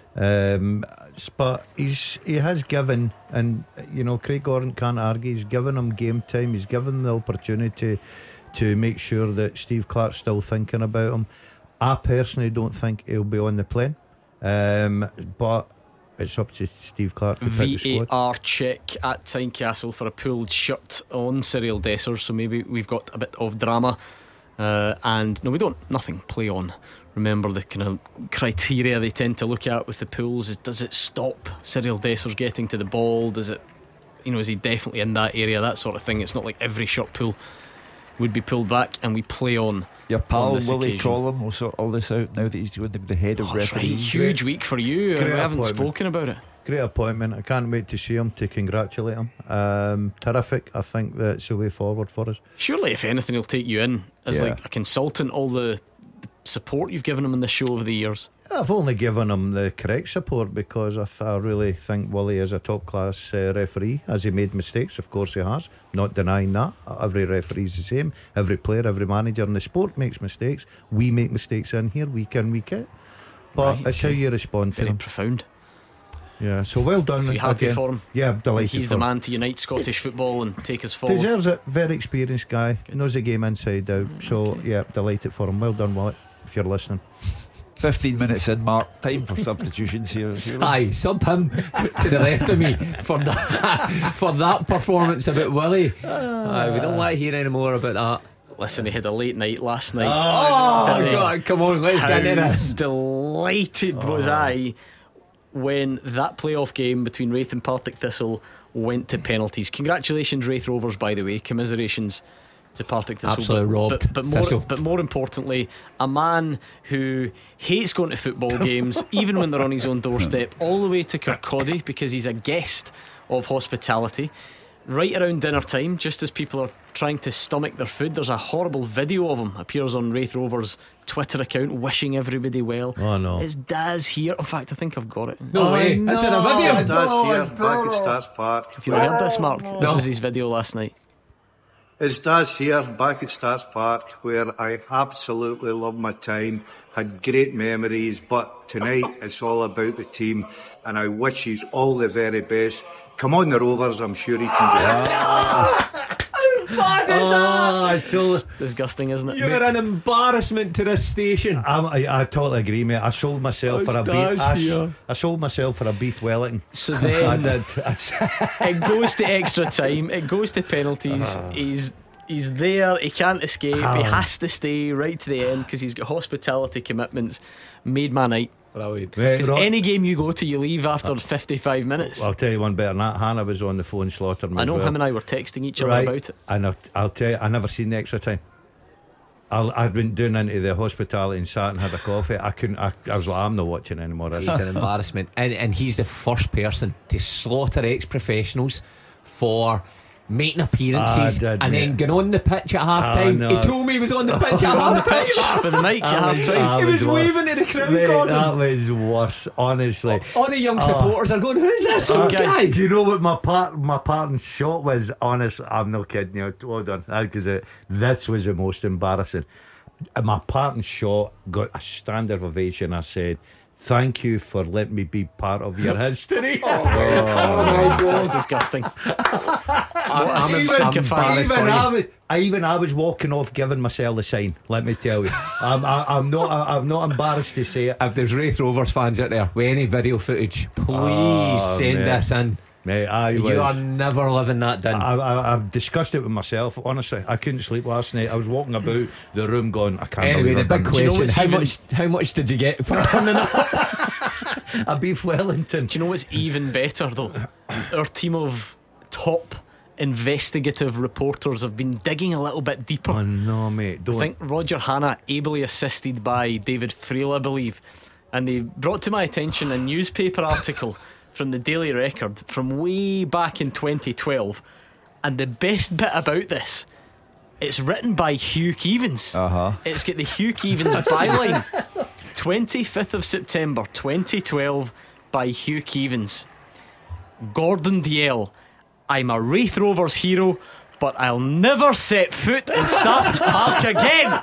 Um, but he's he has given, and you know Craig Gordon can't argue, he's given him game time, he's given him the opportunity to make sure that Steve Clark's still thinking about him. I personally don't think he'll be on the plane, um, but it's up to Steve Clark to pick the V A R squad. check at Tynecastle for a pulled shirt on Cyril Dessers, so maybe we've got a bit of drama. Uh, and no, we don't, nothing, play on. Remember the kind of criteria they tend to look at with the pulls is, does it stop Cyril Dessers getting to the ball? Does it, you know, is he definitely in that area? That sort of thing. It's not like every shot pull would be pulled back, and we play on. Your pal on Willie Collum will sort all this out now that he's going to be the head of oh, referees. Right. Huge week for you. Great we haven't appointment. spoken about it. Great appointment. I can't wait to see him, to congratulate him. Um, terrific. I think that's the way forward for us. Surely, if anything, he'll take you in as yeah. like a consultant. All the support you've given him in the show over the years. I've only given him the correct support because I, th- I really think Willie is a top class uh, referee. Has he made mistakes? Of course he has, not denying that. Every referee is the same. Every player, every manager in the sport makes mistakes. We make mistakes in here week in, week out, but right, it's okay. how you respond Very to them. Profound. Yeah, so well done. So you happy again. for him? Yeah, I'm delighted. He's for the him. man to unite Scottish football and take us forward. Deserves it. Very experienced guy. Good. Knows the game inside out. So okay. yeah, delighted for him. Well done, Willie, if you're listening. Fifteen minutes in, Mark. Time for substitutions here. Aye, sub him to the left of me for that for that performance about Willie. Aye, we don't want to hear any more about that. Listen, he had a late night last night. Oh, Didn't he? God, come on, let's How get into this. delighted was I when that playoff game between Raith and Partick Thistle went to penalties. Congratulations, Raith Rovers, by the way. Commiserations to Partick Thistle. Absolutely but, robbed but, but, more, Thistle. but more importantly, a man who hates going to football games, even when they're on his own doorstep, all the way to Kirkcaldy because he's a guest of hospitality. Right around dinner time, just as people are trying to stomach their food, there's a horrible video of him appears on Raith Rovers' Twitter account wishing everybody well. Oh no, it's Daz here. In fact, I think I've got it. No way, no. that's in a video. It's Daz here, back at Stats Park. Have you not heard this, Mark? This No. was his video last night. It's Daz here, back at Stats Park, where I absolutely love my time, had great memories, but tonight it's all about the team, and I wish he's all the very best. Come on, the Rovers, I'm sure he can do it. How bad is that? so Disgusting, isn't it? You're an embarrassment to this station. I'm, I, I totally agree, mate. I sold myself It's for a beef. Daz I, here. I sold myself for a beef Wellington. So I then did. it goes to extra time. It goes to penalties. He's he's there. He can't escape. He has to stay right to the end because he's got hospitality commitments. Made my night. Brilliant. Right, Because Ro- any game you go to, you leave after fifty-five minutes. I'll tell you one better than that. Hannah was on the phone slaughtering me I as know well. him and I were texting each other Right. about it. And I'll, I'll tell you, I never seen the extra time. I'll, I'd been doing into the hospitality and sat and had a coffee. I couldn't. I, I was like, I'm not watching anymore. He's an embarrassment, and and he's the first person to slaughter ex-professionals for making appearances Ah, I did, and then mate. going on the pitch at half time. no. He told me he was on the pitch at On the half time. pitch with the mic at half time. He was worse. waving to the crowd, Mate, Gordon. that was worse, honestly. All the young supporters are going, who's this Oh, guy? guy. Do you know what my part my parting shot was? Honest, I'm not kidding you. Hold on, because this was the most embarrassing. And my parting shot got a standard ovation. I said, "Thank you for letting me be part of your history." Oh my God, that's disgusting. I'm, I'm, Even- I'm embarrassed even for I you. was, I even I was walking off giving myself the sign. Let me tell you, I'm, I, I'm not. I, I'm not embarrassed to say it. If there's Raith Rovers fans out there with any video footage, please Oh, send mate. this in. Mate, I was. You are never living that down. I, I, I've discussed it with myself. Honestly, I couldn't sleep last night. I was walking about the room going, I can't Anyway, believe the I've big done you know question: what's how even- much? How much did you get for turning up? a beef Wellington. Do you know what's even better though? Our team of top investigative reporters have been digging a little bit deeper. Oh no, mate! I Don't. think Roger Hanna, ably assisted by David Friel, I believe, and they brought to my attention a newspaper article from the Daily Record from way back in twenty twelve. And the best bit about this, it's written by Hugh Keevins. Uh-huh. It's got the Hugh Keevins byline. twenty-fifth of September twenty twelve by Hugh Keevins. Gordon Dalziel, I'm a Raith Rovers hero, but I'll never set foot in Starks Park again.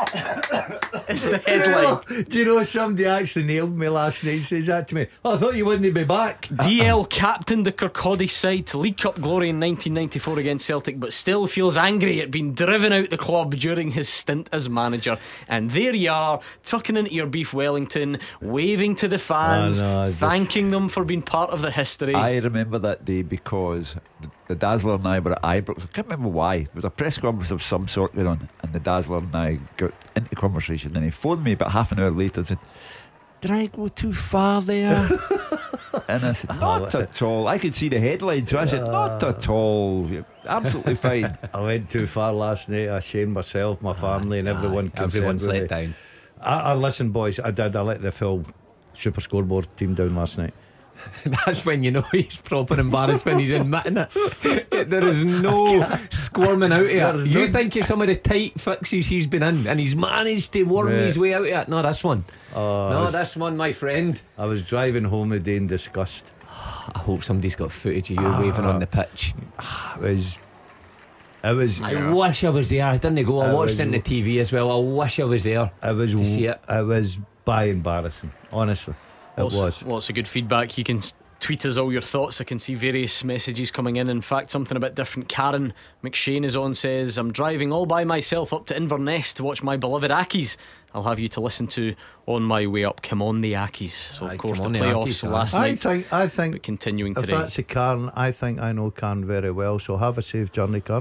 It's the headline. Do you know somebody actually nailed me last night? Says that to me. Oh, I thought you wouldn't be back. D L captained the Kirkcaldy side to League Cup glory in nineteen ninety-four against Celtic, but still feels angry at being driven out the club during his stint as manager. And there you are, tucking into your beef Wellington, waving to the fans, Oh, no, just- thanking them for being part of the history. I remember that day because the, the Dazzler and I were at Ibrox. I can't remember why. There was a press conference of some sort going on, and the Dazzler and I got into conversation. And he phoned me about half an hour later and said, "Did I go too far there?" And I said, "Not at all." I could see the headline, so I said, "Not at all. You're absolutely fine." I went too far last night. I shamed myself, my family, and everyone. Aye, everyone's concerned let with me. down. I, I listen, boys. I did. I let the full Super Scoreboard team down last night. That's when you know he's proper embarrassed, when he's admitting it. There is no squirming out of it. There's You none. think of some of the tight fixes he's been in, and he's managed to worm Right. his way out of it. No, this one. Oh, I no, was- this one, my friend. I was driving home today in disgust. I hope somebody's got footage of you waving on the pitch. It was. It was. I wish I was there. I didn't go. I It watched was- it on the T V as well. I wish I was there. It was. to see it. It was by embarrassing. Honestly, it lots, was. lots of good feedback. You can s- tweet us all your thoughts. I can see various messages coming in. In fact, something a bit different. Karen McShane is on, says, I'm driving all by myself up to Inverness to watch my beloved Ackies. I'll have you to listen to on my way up. Come on the Ackies. So Aye, of course the come on the playoffs Ackies, aye. last I night, think. I think. but continuing If today. that's a Karen, I think I know Karen very well. So have a safe journey, Karen.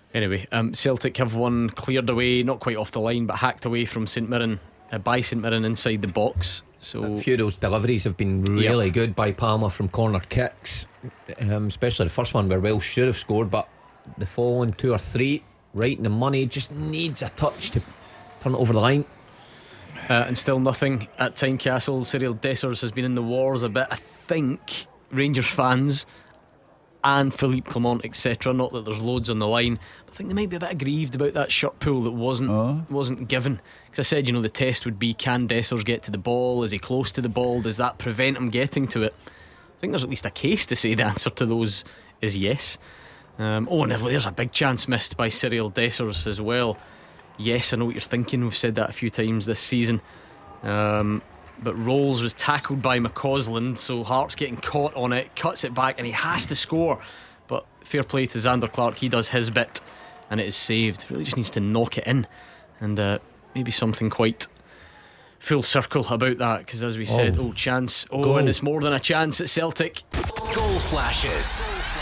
Anyway, um, Celtic have one cleared away, not quite off the line, but hacked away from St Mirren uh, by St Mirren inside the box. So a few of those deliveries have been really yep. good by Palmer from corner kicks, um, especially the first one where Welsh should have scored, but the following two or three right in the money, just needs a touch to turn it over the line. Uh, and still nothing at Tynecastle. Cyril Dessers has been in the wars a bit. I think Rangers fans and Philippe Clement, etc., not that there's loads on the line, I think they might be a bit aggrieved about that shirt pull that wasn't oh. wasn't given. Because I said, you know, the test would be, can Dessers get to the ball? Is he close to the ball? Does that prevent him getting to it? I think there's at least a case to say the answer to those is yes. um, Oh, and there's a big chance missed by Cyril Dessers as well. Yes, I know what you're thinking. We've said that a few times this season. um, But Rolls was tackled by McCausland, so Hearts getting caught on it, cuts it back, and he has to score. But fair play to Xander Clark, he does his bit and it is saved. Really just needs to knock it in. And uh, maybe something quite full circle about that, because as we said, oh, oh chance, oh Goal. And it's more than a chance at Celtic. Goal flashes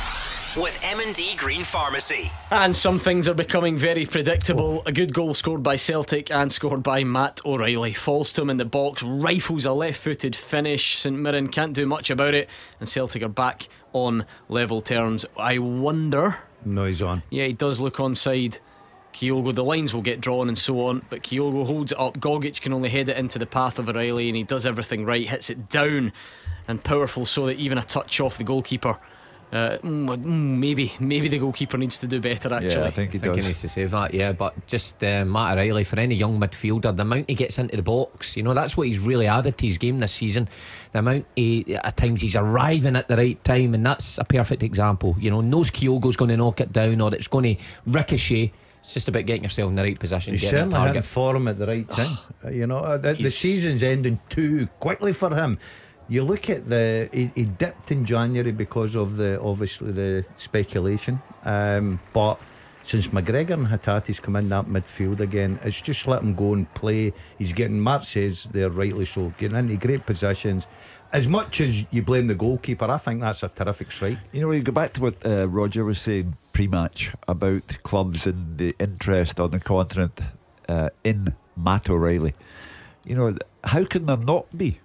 with M and D Green Pharmacy. And some things are becoming very predictable. A good goal scored by Celtic and scored by Matt O'Reilly. Falls to him in the box, rifles a left-footed finish. St Mirren can't do much about it, and Celtic are back on level terms. I wonder. No, he's on. Yeah, he does look onside. Kyogo, the lines will get drawn and so on, but Kyogo holds it up. Gogic can only head it into the path of O'Reilly, and he does everything right, hits it down and powerful, so that even a touch off the goalkeeper. Uh, maybe maybe the goalkeeper needs to do better, actually. Yeah, I think he I think does. he needs to save that, yeah. But just uh, Matt O'Reilly, for any young midfielder, the amount he gets into the box, you know, that's what he's really added to his game this season. The amount he, at times he's arriving at the right time, and that's a perfect example. You know, knows Kyogo's going to knock it down or it's going to ricochet. It's just about getting yourself in the right position. He's certainly hitting form at the right time. You know, uh, the, the season's ending too quickly for him. You look at the he, he dipped in January because of the obviously the speculation, um, but since McGregor and Hatate's come in that midfield again, it's just let him go and play. He's getting, Mark says they're rightly so, getting into great positions. As much as you blame the goalkeeper, I think that's a terrific strike. You know, you go back to what uh, Roger was saying pre-match about clubs and the interest on the continent uh, in Matt O'Reilly. You know, how can there not be?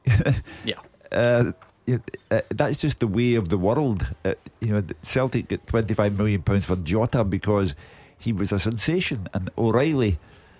Yeah. Uh, it, uh, that's just the way of the world. Uh, you know, Celtic get twenty-five million pounds for Jota because he was a sensation, and O'Reilly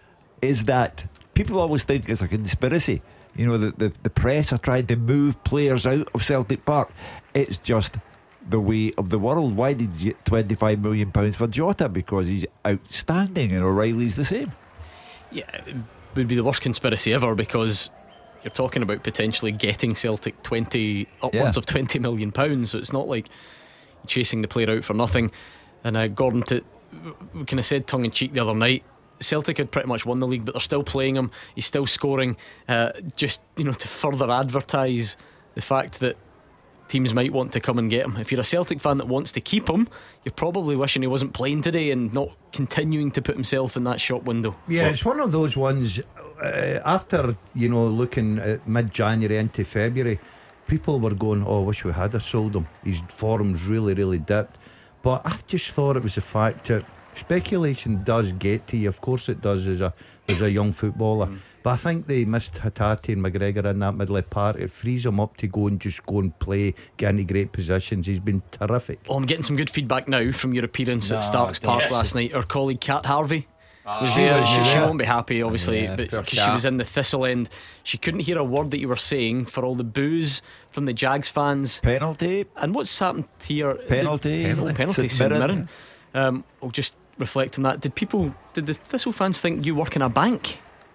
is that. People always think it's a conspiracy. You know, the, the, the press are trying to move players out of Celtic Park. It's just the way of the world. Why did you get twenty-five million pounds for Jota? Because he's outstanding, and O'Reilly's the same. Yeah, it would be the worst conspiracy ever, because you're talking about potentially getting Celtic twenty upwards yeah. of twenty million pounds. So it's not like you're chasing the player out for nothing. And uh, Gordon, to we kind of said tongue in cheek the other night, Celtic had pretty much won the league, but they're still playing him. He's still scoring, uh, just, you know, to further advertise the fact that teams might want to come and get him. If you're a Celtic fan that wants to keep him, you're probably wishing he wasn't playing today and not continuing to put himself in that shop window. Yeah, well, it's one of those ones. Uh, after, you know, looking at mid-January into February, people were going, oh, I wish we had sold him. His form's really, really dipped. But I just thought it was the fact that speculation does get to you. Of course it does as a as a young footballer. Mm. But I think they missed Hatate and McGregor in that middle part. It frees him up to go and just go and play, get into great positions. He's been terrific. Oh, I'm getting some good feedback now from your appearance nah, at Starks Park yes. last night. Our colleague Kat Harvey oh, was there. yeah. She, she won't be happy, obviously, yeah, but because she was in the Thistle end, she couldn't hear a word that you were saying for all the boos from the Jags fans. Penalty. And what's happened here? Penalty. Did, penalty. penalty. St Mirren. Um, I'll just reflect on that. Did people, did the Thistle fans think you work in a bank?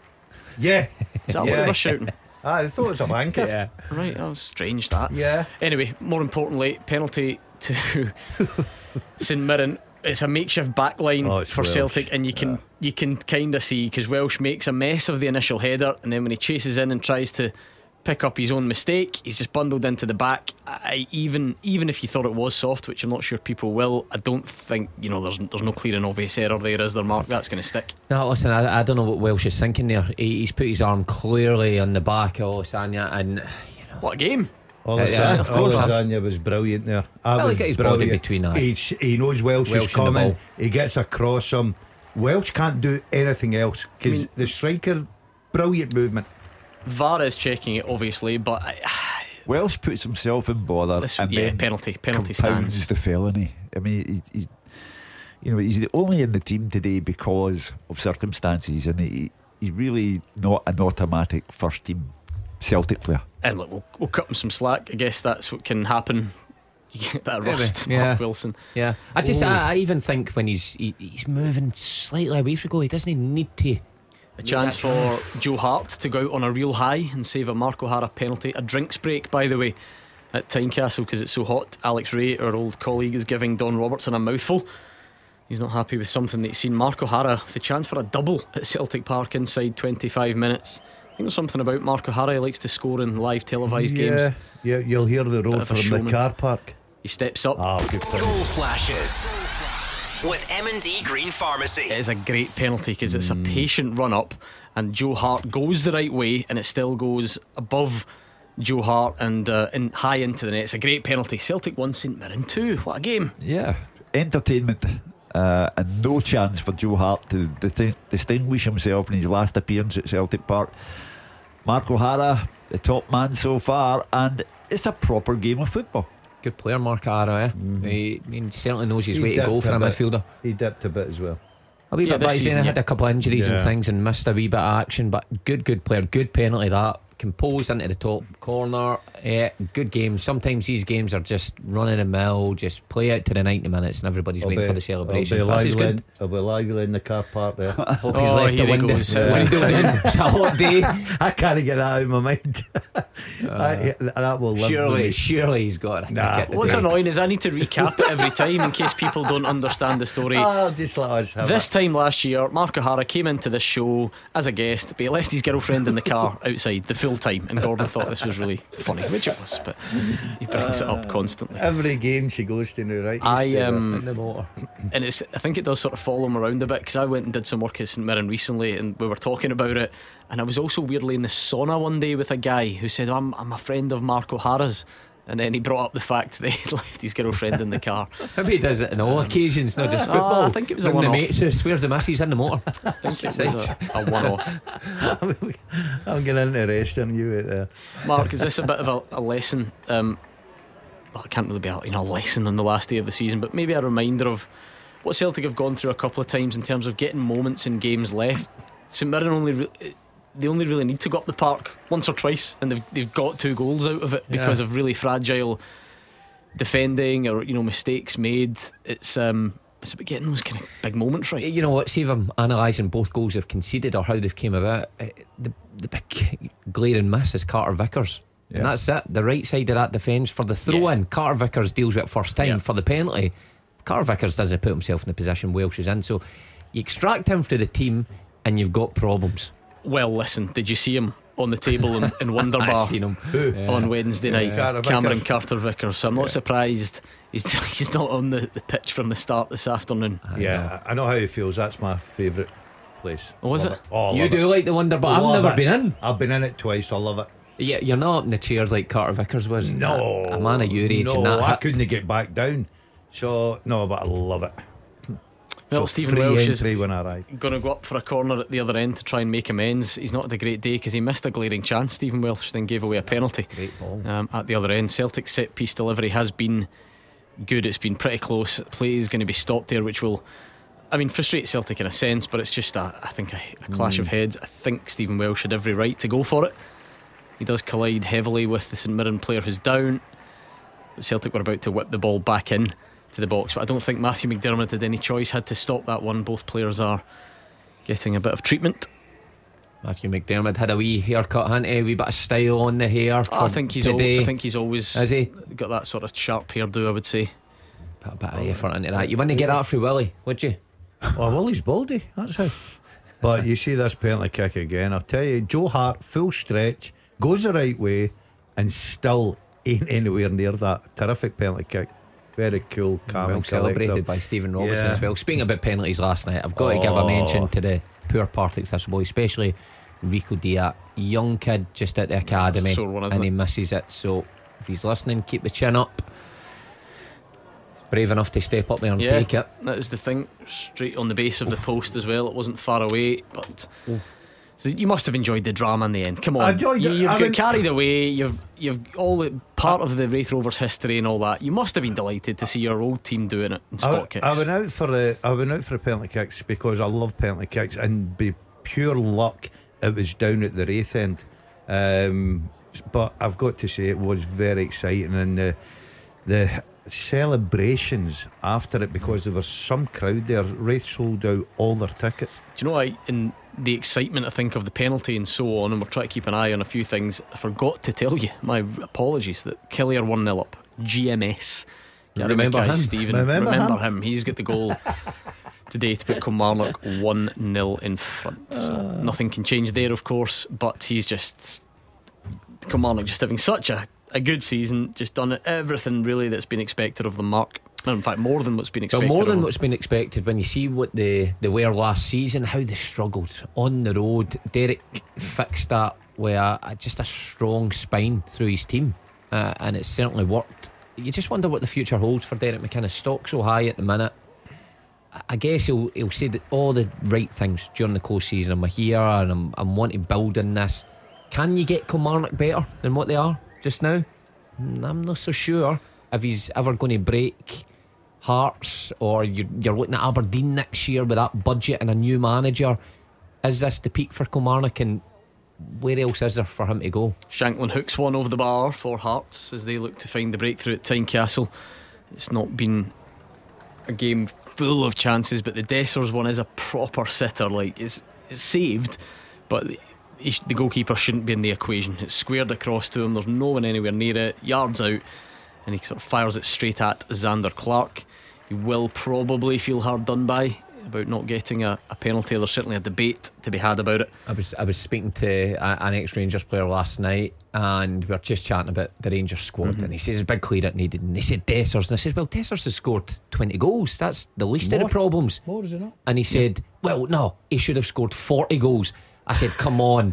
Yeah. Is that yeah. what they were shouting? Ah, I thought it was a banker. Yeah. Right, that was strange, that. Yeah. Anyway, more importantly, penalty to St Mirren. It's a makeshift backline oh, for Welsh. Celtic, and you can yeah. you can kind of see, because Welsh makes a mess of the initial header, and then when he chases in and tries to pick up his own mistake, he's just bundled into the back. I, even even if you thought it was soft, which I'm not sure people will, I don't think, you know, there's there's no clear and obvious error there, is there, Mark? That's going to stick. No, listen, I, I don't know what Welsh is thinking there. He, he's put his arm clearly on the back of Sanya, and you know, what a game! All Uh, his yeah, of course. lasagna was brilliant there. I Well, was he got his body brilliant. between that. He, he knows Welsh, Welsh is and the coming. ball. He gets across him. Welsh can't do anything else because I mean- the striker, brilliant movement. V A R is checking it, obviously, but I, Welsh puts himself in bother this, and yeah, then penalty, penalty compounds stands. the felony. I mean, he's, he's you know he's the only in the team today because of circumstances, and he, he's really not an automatic first team Celtic player. And look, we'll, we'll cut him some slack. I guess that's what can happen. You get that rust, Yeah. Mark Wilson. Yeah, I just, I, I even think when he's he, he's moving slightly away from goal, he doesn't need to. A chance for Joe Hart to go out on a real high and save a Mark O'Hara penalty. A drinks break, by the way, at Tynecastle because it's so hot. Alex Ray, our old colleague, is giving Don Robertson a mouthful. He's not happy with something that he's seen. Mark O'Hara, the chance for a double at Celtic Park inside twenty-five minutes. I think there's something about Mark O'Hara. He likes to score in live televised yeah, games. Yeah, you'll hear the Bit road of a from showman. the car park. He steps up. Ah, good for him. Goal flashes with M and D Green Pharmacy. It is a great penalty because it's a patient run up, and Joe Hart goes the right way, and it still goes above Joe Hart and uh, in, high into the net. It's a great penalty. Celtic one, St Mirren two. What a game! Yeah, entertainment. Uh, and no chance for Joe Hart to dis- distinguish himself in his last appearance at Celtic Park. Mark O'Hara, the top man so far, and it's a proper game of football. Good player, Mark O'Hara. Eh? Mm-hmm. He, I mean, certainly knows his He way to go dipped for a bit. midfielder. He dipped a bit as well. A wee Yeah, bit this by saying season, I had yeah. a couple of injuries and Yeah. things and missed a wee bit of action, but good, good player, good penalty that. Composed into the top corner. Yeah, good game. Sometimes these games are just running a mill, just play out to the ninety minutes and everybody's I'll waiting be- for the celebration. I'll be That's is lively good. in- I'll be lively in the car park there. Hope he's Oh, left the here he window. goes. Window Yeah. down. It's a hot day. I can't get that out of my mind. I, that will live with Surely, me. surely he's got it. Nah. What's annoying is I need to recap it every time in case people don't understand the story. Oh, just let us have This it. time last year, Mark O'Hara came into this show as a guest, but he left his girlfriend in the car outside the full time, and Gordon thought this was really funny, which it was, but he brings it up constantly. Every game she goes to now, right? I You stay um, In the motor. and it's I think it does sort of follow him around a bit because I went and did some work at St Mirren recently, and we were talking about it. And I was also weirdly in the sauna one day with a guy who said, I'm, I'm a friend of Mark O'Hara's. And then he brought up the fact that he'd left his girlfriend in the car. Maybe he does it on all occasions, not just Ah, football. I think it was a Bring the one-off. mates who swears the missus in the motor. I think it was a, a one-off. I'm getting interested in you out there. Mark, is this a bit of a, a lesson? Um, well, it can't really be a, you know, a lesson on the last day of the season, but maybe a reminder of what Celtic have gone through a couple of times in terms of getting moments in games left. St Mirren only re- they only really need to go up the park once or twice, and they've they've got two goals out of it because Yeah. of really fragile defending or you know mistakes made. It's um it's about getting those kind of big moments right. You know what? See if I'm analysing both goals they've conceded or how they've came about. uh, The the big glaring miss is Carter Vickers. Yeah. And that's it. The right side of that defence for the throw in. Carter Vickers deals with it first time. Yeah. For the penalty, Carter Vickers doesn't put himself in the position Welsh is in. So you extract him from the team and you've got problems. Well, listen, did you see him on the table in, in Wonder I've Bar seen him. on Wednesday night? Carter Cameron Vickers. Carter Vickers. So I'm not surprised he's he's not on the, the pitch from the start this afternoon. Yeah, I know how he feels. That's my favourite place. Oh, is Love it? Oh, I You love do it. like the Wonder Bar. I've Love never it. been in. I've been in it twice. I love it. Yeah, you're not up in the chairs like Carter Vickers was. No, a man of your age no, and that. I couldn't get back down. So no, but I love it. Well, So Stephen free Welsh is entry when I arrive. going to go up for a corner at the other end to try and make amends. He's not had a great day because he missed a glaring chance. Stephen Welsh then gave away a penalty. Great ball. Um, at the other end, Celtic's set piece delivery has been good. It's been pretty close. Play is going to be stopped there, which will, I mean, frustrate Celtic in a sense, but it's just a, I think a, a clash of heads. I think Stephen Welsh had every right to go for it. He does collide heavily with the St Mirren player who's down, but Celtic were about to whip the ball back in to the box, but I don't think Matthew McDermott had any choice, had to stop that one. Both players are getting a bit of treatment. Matthew McDermott had a wee haircut, hadn't he? A wee bit of style on the hair. Oh, I think he's al- today. I think he's always Has he? got that sort of sharp hairdo, I would say. Put a bit of effort into that. You wouldn't get that for Willie, would you? Oh, well, he's baldy. That's how. But you see this penalty kick again. I'll tell you, Joe Hart, full stretch, goes the right way, and still ain't anywhere near that. Terrific penalty kick. Very cool, calm, Well and celebrated collected. by Stephen Robertson Yeah. as well. Speaking about penalties last night, I've got to give a Oh. mention to the poor Partick Thistle boy, especially Rico Dia, young kid just at the academy, sore one, isn't and he it? misses it. So if he's listening, keep the chin up. Brave enough to step up there and yeah, take it. That is the thing. Straight on the base of the post as well. It wasn't far away, but so you must have enjoyed the drama in the end. Come on, I enjoyed you, it. you've I got mean- carried away. You've you've all the part of the Wraith Rovers history and all that. You must have been delighted to see your old team doing it in spot I, kicks. I went out for the I went out for the penalty kicks because I love penalty kicks, and by pure luck it was down at the Wraith end. Um, but I've got to say it was very exciting, and the the celebrations after it, because there was some crowd there. Wraith sold out all their tickets. Do you know, I in the excitement I think of the penalty and so on, and we're trying to keep an eye on a few things, I forgot to tell you, my apologies, that Killie are one nil up. G M S. Gary Remember Mackay, him? Stephen. Remember Remember, him? him. He's got the goal today to put Kilmarnock one nil in front. So Uh. nothing can change there, of course, but he's just Kilmarnock just having such a, a good season, just done everything really that's been expected of them, Mark. No, in fact, more than what's been expected. Well, more of than them. what's been expected when you see what they, they were last season, how they struggled on the road. Derek fixed that with a, a, just a strong spine through his team, uh, and it's certainly worked. You just wonder what the future holds for Derek McInnes. Stock so high at the minute. I- I guess he'll he'll say that all the right things during the course season. I'm here and I'm I'm wanting to build in this. Can you get Kilmarnock better than what they are just now? Mm, I'm not so sure if he's ever going to break Hearts, or you're, you're looking at Aberdeen next year with that budget and a new manager. Is this the peak for Kilmarnock, and where else is there for him to go? Shanklin hooks one over the bar for Hearts as they look to find the breakthrough at Tynecastle. It's not been a game full of chances, but the Dessers one is a proper sitter. Like, it's, it's saved, but he sh- the goalkeeper shouldn't be in the equation. It's squared across to him, there's no one anywhere near it, yards out, and he sort of fires it straight at Xander Clark. He will probably feel hard done by about not getting a, a penalty. There's certainly a debate to be had about it. I was I was speaking to a, an ex-Rangers player last night, and we were just chatting about the Rangers squad, Mm-hmm. and he says a big clear-out needed, and he said Dessers, and I said, well, Dessers has scored twenty goals, that's the least of the More. problems. More, is it not? And he said, well, no, he should have scored forty goals. I said, come on.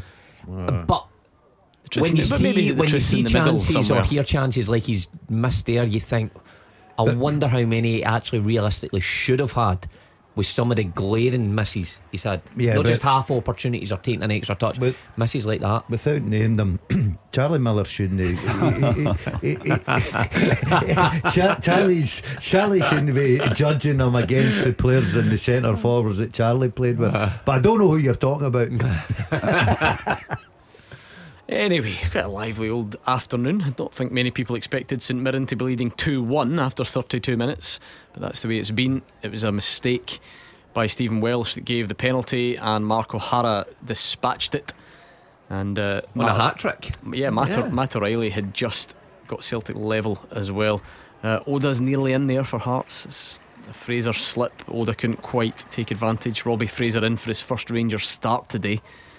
But truth when in you the- but maybe see the when you truth's see in the middle chances or somewhere. hear chances like he's missed there, you think, I wonder how many he actually realistically should have had with some of the glaring misses he's had. Yeah, Not but- just half opportunities or taking an extra touch, But- misses like that. Without naming them, Charlie Miller shouldn't have. he- he- he- he- Cha- Charlie's Charlie shouldn't be judging them against the players in the centre forwards that Charlie played with. But I don't know who you're talking about. Anyway, quite a lively old afternoon. I don't think many people expected St Mirren to be leading two one after thirty-two minutes, but that's the way it's been. It was a mistake by Stephen Welsh that gave the penalty, and Mark O'Hara dispatched it. And uh, On a Matt- hat trick. Yeah, Matt, Yeah. Matt O'Reilly had just got Celtic level as well. uh, Oda's nearly in there for Hearts. It's a Fraser slip. Oda couldn't quite take advantage. Robbie Fraser in for his first Rangers start today.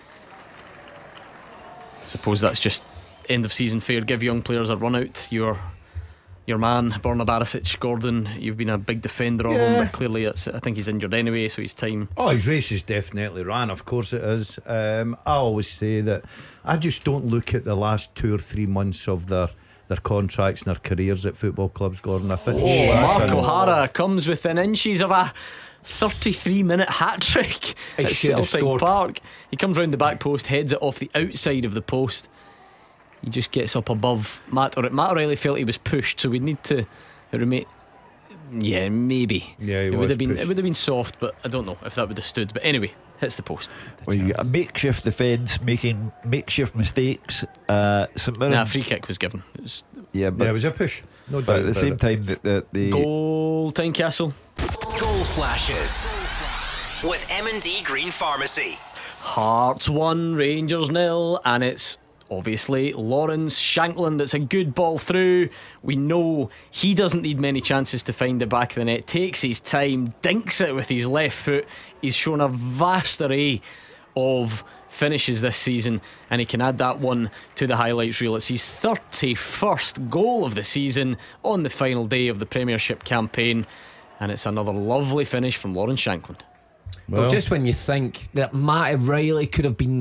Suppose that's just end of season fare. Give young players a run out. Your your man Borna Barisic, Gordon, you've been a big defender of him, Yeah. but clearly it's, I think he's injured anyway, so his time. Oh, his race is definitely ran. Of course it is. Um, I always say that I just don't look at the last two or three months of their their contracts and their careers at football clubs, Gordon. I think Oh, that's Mark an- O'Hara comes within inches of a thirty-three minute hat trick He at should have Celtic scored. Park. He comes round the back post, heads it off the outside of the post. He just gets up above Matt. Or Matt O'Reilly felt he was pushed, so we need to it remain. Yeah, maybe. Yeah, he it was would have been. pushed. It would have been soft, but I don't know if that would have stood. But anyway, hits the post. Well, you got a makeshift defence making makeshift mistakes. Uh, St Mirren, Nah, free kick was given. It was yeah, but, Yeah, it was a push. No but doubt at the about same it. time, that the, the goal. Tynecastle. Goal flashes with M and D Green Pharmacy. Hearts one, Rangers nil, and it's obviously Lawrence Shanklin that's a good ball through. We know he doesn't need many chances to find the back of the net. Takes his time, dinks it with his left foot. He's shown a vast array of finishes this season, and he can add that one to the highlights reel. It's his thirty-first goal of the season on the final day of the Premiership campaign, and it's another lovely finish from Lawrence Shanklin. Well, Well, just when you think that Matt O'Reilly could have been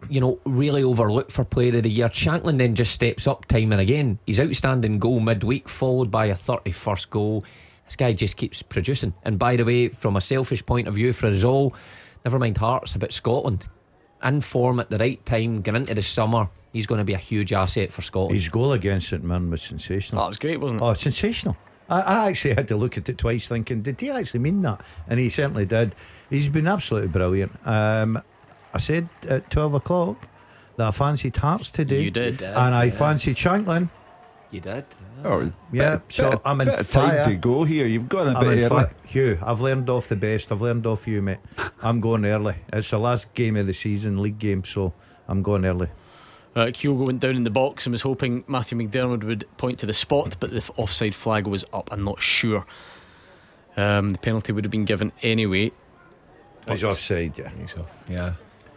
you know, really overlooked for player of the year. Shanklin then just steps up time and again. His outstanding goal midweek, followed by a thirty-first goal. This guy just keeps producing. And by the way, from a selfish point of view for us all, never mind Hearts, about Scotland. In form at the right time, going into the summer, he's going to be a huge asset for Scotland. His goal against St Mirren was sensational. That was great, wasn't it? Oh, sensational. I, I actually had to look at it twice thinking, did he actually mean that? And he certainly did. He's been absolutely brilliant. um, I said at twelve o'clock that I fancied Hearts today. You did, and I yeah. fancied Shanklin. You did? Oh, Yeah, bit, so bit, I'm in bit of time fire. to go here. You've got a I'm bit in early. fire. Hugh, I've learned off the best. I've learned off you, mate. I'm going early. It's the last game of the season, league game, so I'm going early. Uh, Kyogo went down in the box and was hoping Matthew McDermott would point to the spot, but the offside flag was up. I'm not sure. Um, the penalty would have been given anyway. He's offside, yeah. He's off. Yeah.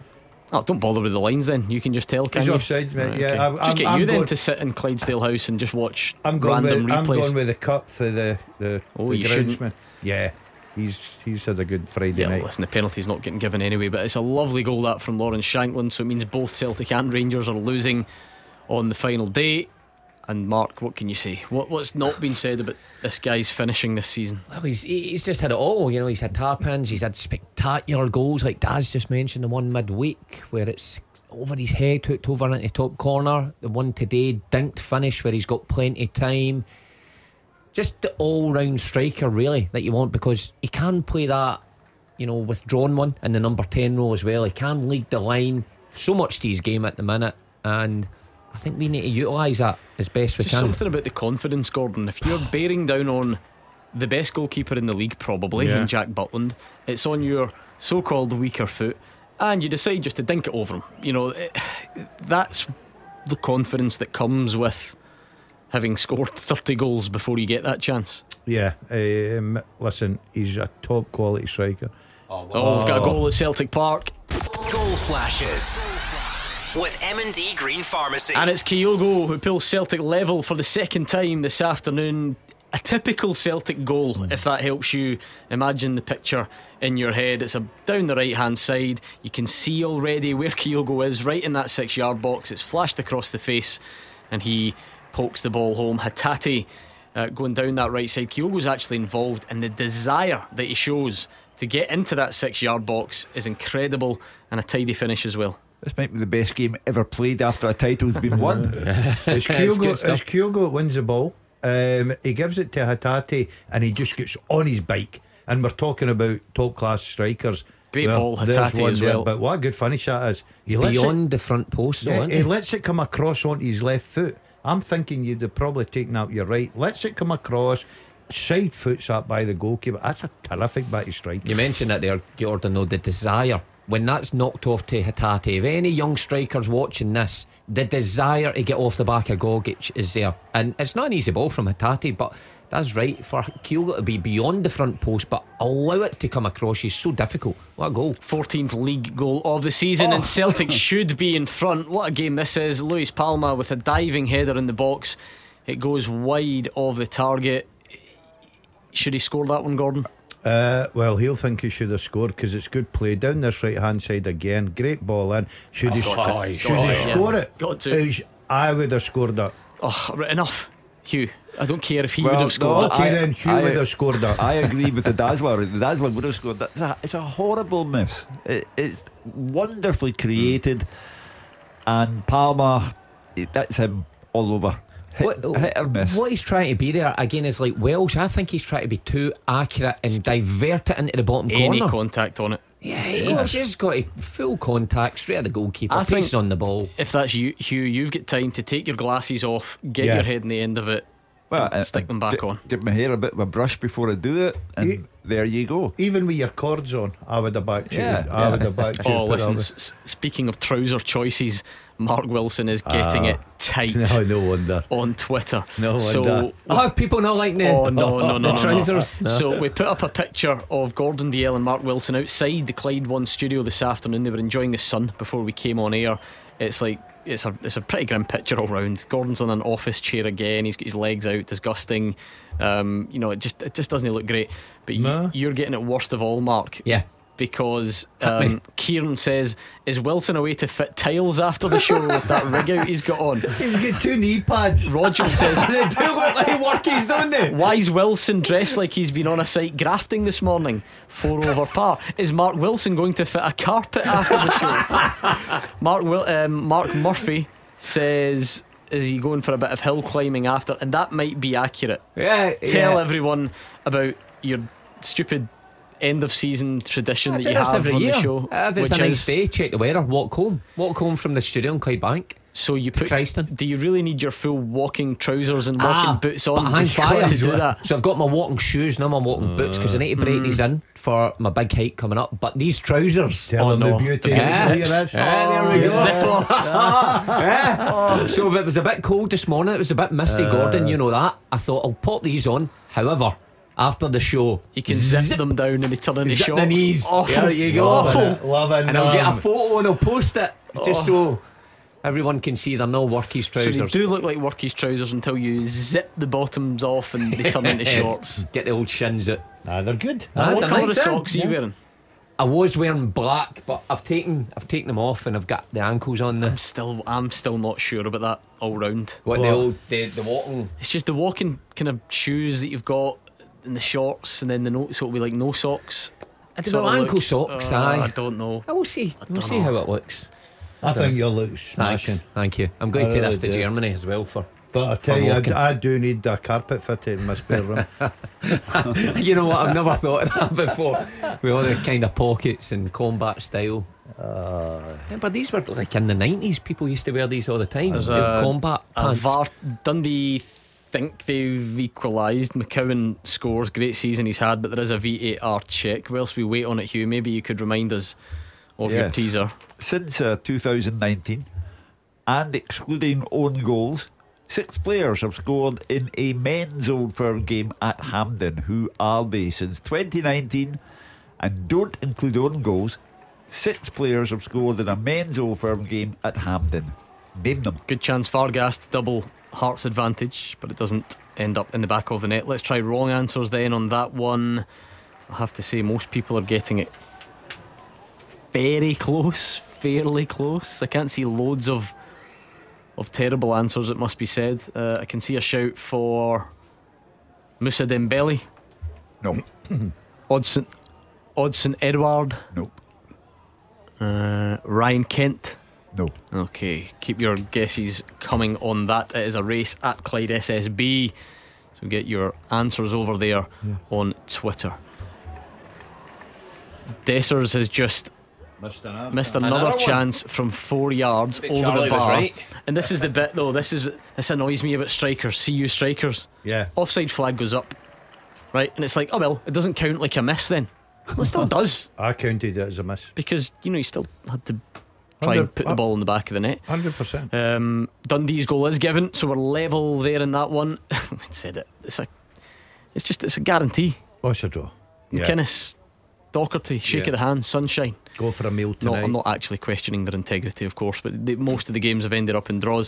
Oh, don't bother with the lines then. You can just tell, can He's you? offside, mate. Right, Yeah, okay. I'm- just I'm- get I'm you then going- to sit in Clydesdale House and just watch I'm going random with, I'm replays. going with the cut for the the, Oh, the you shouldn't. groundsman. Yeah, he's he's had a good Friday Yeah, night. listen, the penalty's not getting given anyway, but it's a lovely goal that from Lawrence Shanklin, so it means both Celtic and Rangers are losing on the final day. And Mark, what can you say? What what's not been said about this guy's finishing this season? Well, he's he's just had it all. You know, he's had tap-ins, he's had spectacular goals, like Daz just mentioned, the one midweek where it's over his head, hooked over into top corner. The one today, dinked finish where he's got plenty of time. Just the all-round striker, really, that you want, because he can play that, you know, withdrawn one in the number ten role as well. He can lead the line. So much to his game at the minute, and I think we need to utilise that as best we Just can. something about the confidence, Gordon. If you're bearing down on the best goalkeeper in the league, probably, Yeah. in Jack Butland, it's on your so-called weaker foot, and you decide just to dink it over him. You know, it, that's the confidence that comes with having scored thirty goals before you get that chance. Yeah, um, listen, he's a top quality striker. Oh, we've got a goal at Celtic Park. Goal flashes with M and D Green Pharmacy. And it's Kyogo who pulls Celtic level for the second time this afternoon. A typical Celtic goal, if that helps you imagine the picture in your head. It's a down the right hand side. You can see already where Kyogo is, right in that six yard box. It's flashed across the face and he pokes the ball home. Hatate uh, going down that right side. Kyogo's actually involved, and the desire that he shows to get into that six yard box is incredible, and a tidy finish as well. This might be the best game ever played after a title's been won. As It's good Kyogo, stuff. as Kyogo wins the ball, um, he gives it to Hatate and he just gets on his bike. And we're talking about top class strikers. Great ball, there's Hatate one as there, well. But what a good finish that is. He lets it- Beyond the front post, though, Yeah, isn't he he? lets it come across onto his left foot. I'm thinking you'd have probably taken out your right. Lets it come across, side foots up by the goalkeeper. That's a terrific bit of striking. You mentioned it there, Gordon, though, the desire. When that's knocked off to Hatate, if any young strikers watching this, the desire to get off the back of Gogic is there. And it's not an easy ball from Hatate, but that's right. For Kyogo to be beyond the front post but allow it to come across is so difficult. What a goal. fourteenth league goal of the season, Oh. and Celtic should be in front. What a game this is. Luis Palma with a diving header in the box. It goes wide of the target. Should he score that one, Gordon? Uh, well, he'll think he should have scored because it's good play down this right hand side again. Great ball in. Should he, got to. should Got he to, yeah. score it? Got to. Uh, sh- I would have scored that. Oh, right, enough, Hugh. I don't care if he Well, would have scored. no, Okay, I- then Hugh I- would have scored that. I agree with the Dazzler. The Dazzler would have scored. That's a, it's a horrible miss. It, it's wonderfully created, and Palmer, it- that's him all over. Hit, hit or miss. What he's trying to be there again is like Welsh. I think he's trying to be too accurate and divert it into the bottom Any corner. contact on it. Yeah, he's just got to full contact straight at the goalkeeper. I Faces think- on the ball. If that's you, Hugh, you've got time to take your glasses off, get Yeah. your head in the end of it, Well, and uh, stick them back gi- on. Give my hair a bit of a brush before I do it, and Ye- there you go. Even with your cords on, I would have backed you. Yeah, I yeah. would have backed you. Oh, put it listen, that s- s- speaking of trouser choices, Mark Wilson is getting Ah. it tight way. No, no wonder. on Twitter. No so, wonder. Oh, people not like the Oh no no no no, no. trousers. No. So we put up a picture of Gordon Dalziel and Mark Wilson outside the Clyde One studio this afternoon. They were enjoying the sun before we came on air. It's like it's a it's a pretty grim picture all round. Gordon's on an office chair again. He's got his legs out, disgusting. Um, you know, it just it just doesn't look great. But No. you, you're getting it worst of all, Mark. Yeah. because um, Kieran says, is Wilson away to fit tiles after the show with that rig out he's got on? He's got two knee pads. Roger says, They do look like workies, don't they? why is Wilson dressed like he's been on a site grafting this morning? Four over par. Is Mark Wilson going to fit a carpet after the show? Mark Wil- um, Mark Murphy says, is he going for a bit of hill climbing after? And that might be accurate. Yeah. Tell yeah. everyone about your stupid end of season tradition I that do you this have every on year. the show. Uh, if it's a which nice is- day, check the weather, walk home. Walk home from the studio in Clydebank. So you put Christon. Do you really need your full walking trousers and walking Ah, boots but on hang fire. to do that? So I've got my walking shoes, now my walking boots, because I need to break these in for my big hike coming up. But these trousers, Tell Oh, him no. the beauty Yeah. of the is. Yeah, there we go. Zip-offs. Yeah. So if it was a bit cold this morning, it was a bit misty, Gordon, you know that, I thought I'll pop these on. However, after the show, You can zip, them down and they turn into zip shorts. the knees. Awful. Yeah, there you go. Loving it, loving And I'll get a them. photo and I'll post it just so everyone can see they're no workies So they trousers. do look like workies trousers until you zip the bottoms off and they turn into Yes. shorts. Get the old shins out. Nah, they're good. Ah, What they're colour nice, of eh? socks are you wearing? I was wearing black, but I've taken I've taken them off and I've got the ankles on the I'm still I'm still not sure about that all round. what the Well- old the, the walking. It's just the walking kind of shoes that you've got and the shorts and then the no, so it'll be like no socks. I don't sort know, of ankle look. socks. Uh, aye. I don't know. I will see. We'll don't see know. how it looks. I think you'll look smashing. Thanks. Thank you. I'm going I to take really this to do. Germany as well for. But I tell For you, walking. I, I do need a carpet fitted in my spare room. You know what? I've never thought of that before. With all the kind of pockets and combat style. Yeah, but these were like in the nineties. People used to wear these all the time. There's The a- combat A pants. VAR, Dundee think they've equalised. McCowan scores, great season he's had, but there is a V A R check. Whilst we wait on it, Hugh, maybe you could remind us of your Yes. teaser. Since uh, two thousand nineteen, and excluding own goals, six players have scored in a men's Old Firm game at Hampden. Who are they? Since twenty nineteen, and don't include own goals, six players have scored in a men's Old Firm game at Hampden. Name them. Good chance Fargas to double Hearts' advantage, but it doesn't end up in the back of the net. Let's try wrong answers then on that one. I have to say most people are getting it very close, fairly close. I can't see loads of of terrible answers, it must be said. uh, I can see a shout for Moussa Dembele, No. Odsonne Odsonne Edouard, No. uh, Ryan Kent. No. Okay, keep your guesses coming on that. It is a race at Clyde S S B, so get your answers over there on Twitter. Dessers has just Missed another. missed Another another one. chance from four yards But over Charlie the was bar. right. And this is the bit though. This is this annoys me about strikers. See you strikers. Yeah. Offside flag goes up, right? And it's like, oh well, it doesn't count like a miss then. Well, it still does, I counted it as a miss. because you know you still had to try and put the ball in the back of the net. one hundred percent. Um, Dundee's goal is given, so we're level there in that one. We said it. It's a, it's just it's a guarantee. What's your draw? Yeah. McInnes, Docherty, shake Yeah. of the hand, sunshine. Go for a meal No, tonight. I'm not actually questioning their integrity, of course, but the, most of the games have ended up in draws.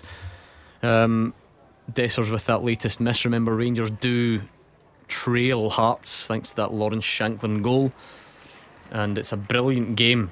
Um, Dessers with that latest miss. Remember, Rangers do trail Hearts thanks to that Lawrence Shanklin goal, and it's a brilliant game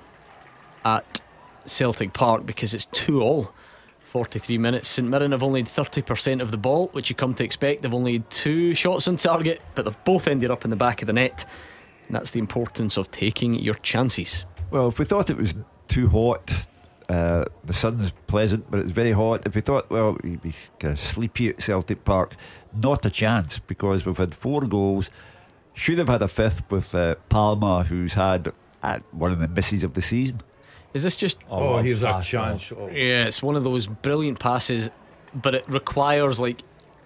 at Celtic Park because it's two all. forty-three minutes. St Mirren have only had thirty percent of the ball, which you come to expect. They've only had two shots on target, but they've both ended up in the back of the net. And that's the importance of taking your chances. Well, if we thought it was too hot, uh, the sun's pleasant, but it's very hot. If we thought, well, it'd be kind of sleepy at Celtic Park, not a chance, because we've had four goals. Should have had a fifth with uh, Palma, who's had uh, one of the misses of the season. Is this just Oh, here's a pass, chance. Oh. Yeah, it's one of those brilliant passes, but it requires like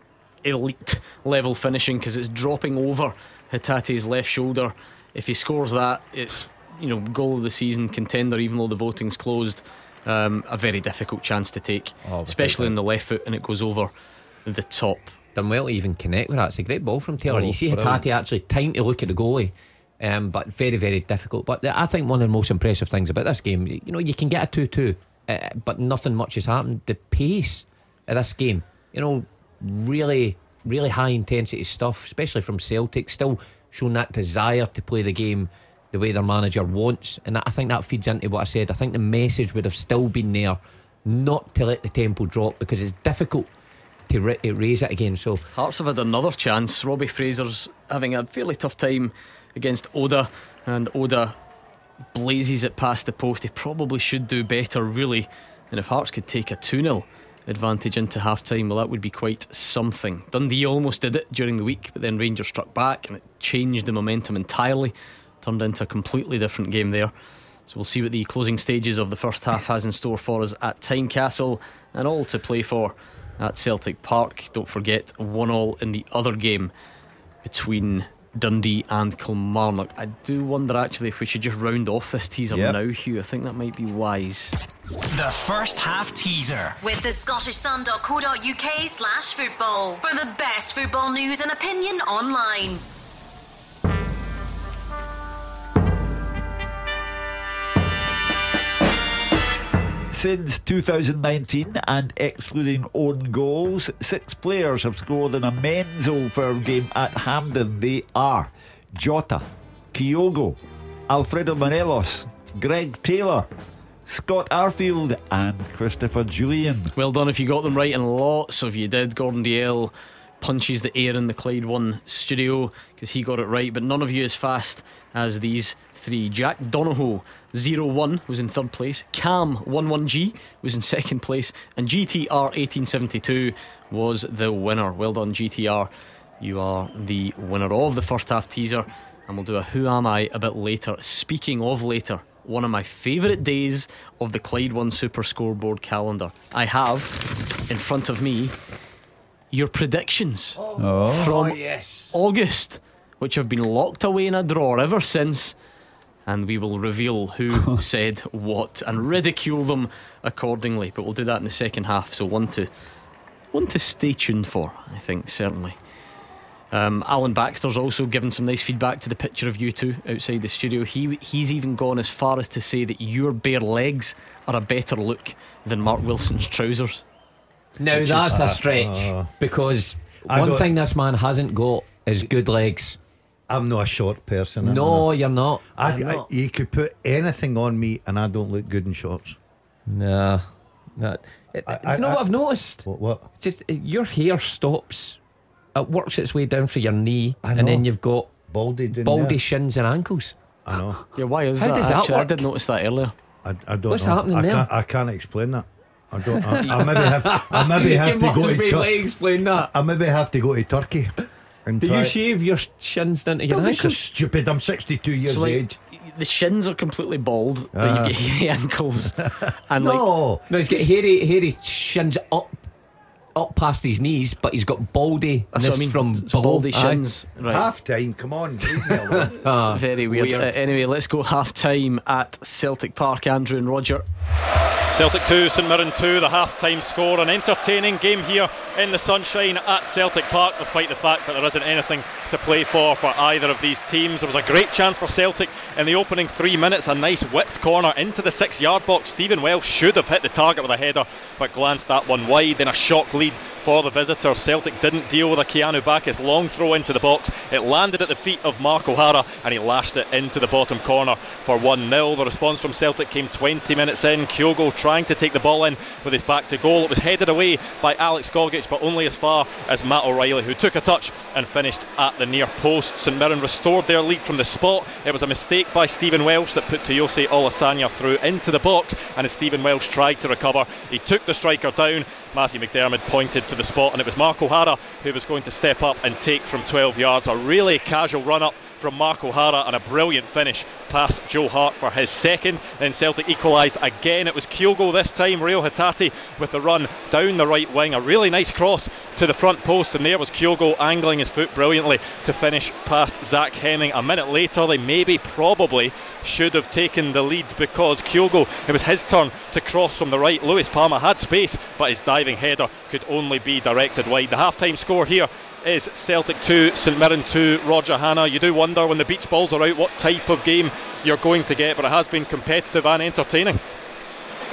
elite level finishing because it's dropping over Hitate's left shoulder. If he scores that, it's, you know, goal of the season contender, even though the voting's closed. Um, a very difficult chance to take, Oh, especially without in the left foot, and it goes over the top. Done well to even connect with that. It's a great ball from Taylor. Oh, you see brilliant. Hatate actually time to look at the goalie, um, but very, very difficult. But I think one of the most impressive things about this game, you know, you can get a two two, uh, but nothing much has happened. The pace of this game, you know, really, really high intensity stuff, especially from Celtic, still showing that desire to play the game the way their manager wants, and I think that feeds into what I said. I think the message would have still been there not to let the tempo drop, because it's difficult to, ra- to raise it again. So Hearts have had another chance. Robbie Fraser's having a fairly tough time against Oda, and Oda blazes it past the post. He probably should do better, really. And if Hearts could take a two nil advantage into half time, well, that would be quite something. Dundee almost did it during the week, but then Rangers struck back and it changed the momentum entirely, turned into a completely different game there. So we'll see what the closing stages of the first half has in store for us at Tynecastle, and all to play for at Celtic Park. Don't forget, one all in the other game between Dundee and Kilmarnock. I do wonder actually if we should just round off this teaser yep. now, Hugh. I think that might be wise. The first half teaser with the Scottish Sun dot co dot uk slash football for the best football news and opinion online. Since two thousand nineteen, and excluding own goals, six players have scored in a men's Old Firm game at Hampden. They are Jota, Kyogo, Alfredo Morelos, Greg Taylor, Scott Arfield and Christopher Julian. Well done if you got them right, and lots of you did. Gordon Dalziel punches the air in the Clyde One studio because he got it right, but none of you as fast as these three. Jack Donohoe zero one was in third place, Cam one one G was in second place, and G T R eighteen seventy-two was the winner. Well done, G T R. You are the winner of the first half teaser, and we'll do a Who Am I a bit later. Speaking of later, one of my favourite days of the Clyde One Super Scoreboard calendar. I have in front of me your predictions oh. from oh, yes. August, which have been locked away in a drawer ever since, and we will reveal who said what and ridicule them accordingly. But we'll do that in the second half, so one to one to stay tuned for, I think, certainly. Um, Alan Baxter's also given some nice feedback to the picture of you two outside the studio. He He's even gone as far as to say that your bare legs are a better look than Mark Wilson's trousers. Now Which that's is, a stretch uh, because I one don't- thing this man hasn't got is good legs. I'm not a short person. No, I'm you're not. I, You're I, not. you could put anything on me and I don't look good in shorts. Nah, nah. It, I- do you know I- what I've noticed? What? what? It's just uh, your hair stops. It works its way down for your knee, I and then know. you've got Baldy down baldy there. shins and ankles. I know. Yeah, why is How that? does that actually? I work? did notice that earlier. I, I don't What's know. happening I there? Can't, I can't explain that. I don't. I, I maybe have. I maybe have you to go must to. be Tur- able to explain that. I maybe have to go to Turkey. And Do try- you shave your shins down to your Don't be so ankles? stupid. I'm sixty-two years So, of like, age. the shins are completely bald, but Uh. you've got hairy ankles, and like No. No, he's got hairy, hairy shins up, up past his knees, but he's got baldy. that's what I mean. from so baldy below. shins. Right. Half time. Come on. Leave me alone. Ah, Very weird. weird. Uh, anyway, let's go half time at Celtic Park. Andrew and Roger. Celtic two, St Mirren two, the half-time score. An entertaining game here in the sunshine at Celtic Park, despite the fact that there isn't anything to play for for either of these teams. There was a great chance for Celtic in the opening three minutes, a nice whipped corner into the six-yard box. Stephen Welsh should have hit the target with a header, but glanced that one wide. Then a shock lead for the visitors. Celtic didn't deal with a Keanu Bacchus long throw into the box. It landed at the feet of Mark O'Hara, and he lashed it into the bottom corner for one nil. The response from Celtic came twenty minutes in. Kyogo trying to take the ball in with his back to goal. It was headed away by Alex Gogic, but only as far as Matt O'Reilly, who took a touch and finished at the near post. St Mirren restored their lead from the spot. It was a mistake by Stephen Welsh that put Toyosi Olasanya through into the box, and as Stephen Welsh tried to recover, he took the striker down. Matthew McDermott pointed to the spot, and it was Mark O'Hara who was going to step up and take from twelve yards. A really casual run up from Mark O'Hara and a brilliant finish past Joe Hart for his second. Then Celtic equalised again. It was Kyogo this time, Rio Hatate with the run down the right wing, a really nice cross to the front post, and there was Kyogo angling his foot brilliantly to finish past Zach Hemming. A minute later they maybe probably should have taken the lead, because Kyogo, it was his turn to cross from the right. Lewis Palma had space, but his diving header could only be directed wide. The half-time score here is Celtic two, St Mirren two. Roger Hanna, you do wonder when the beach balls are out what type of game you're going to get, but it has been competitive and entertaining.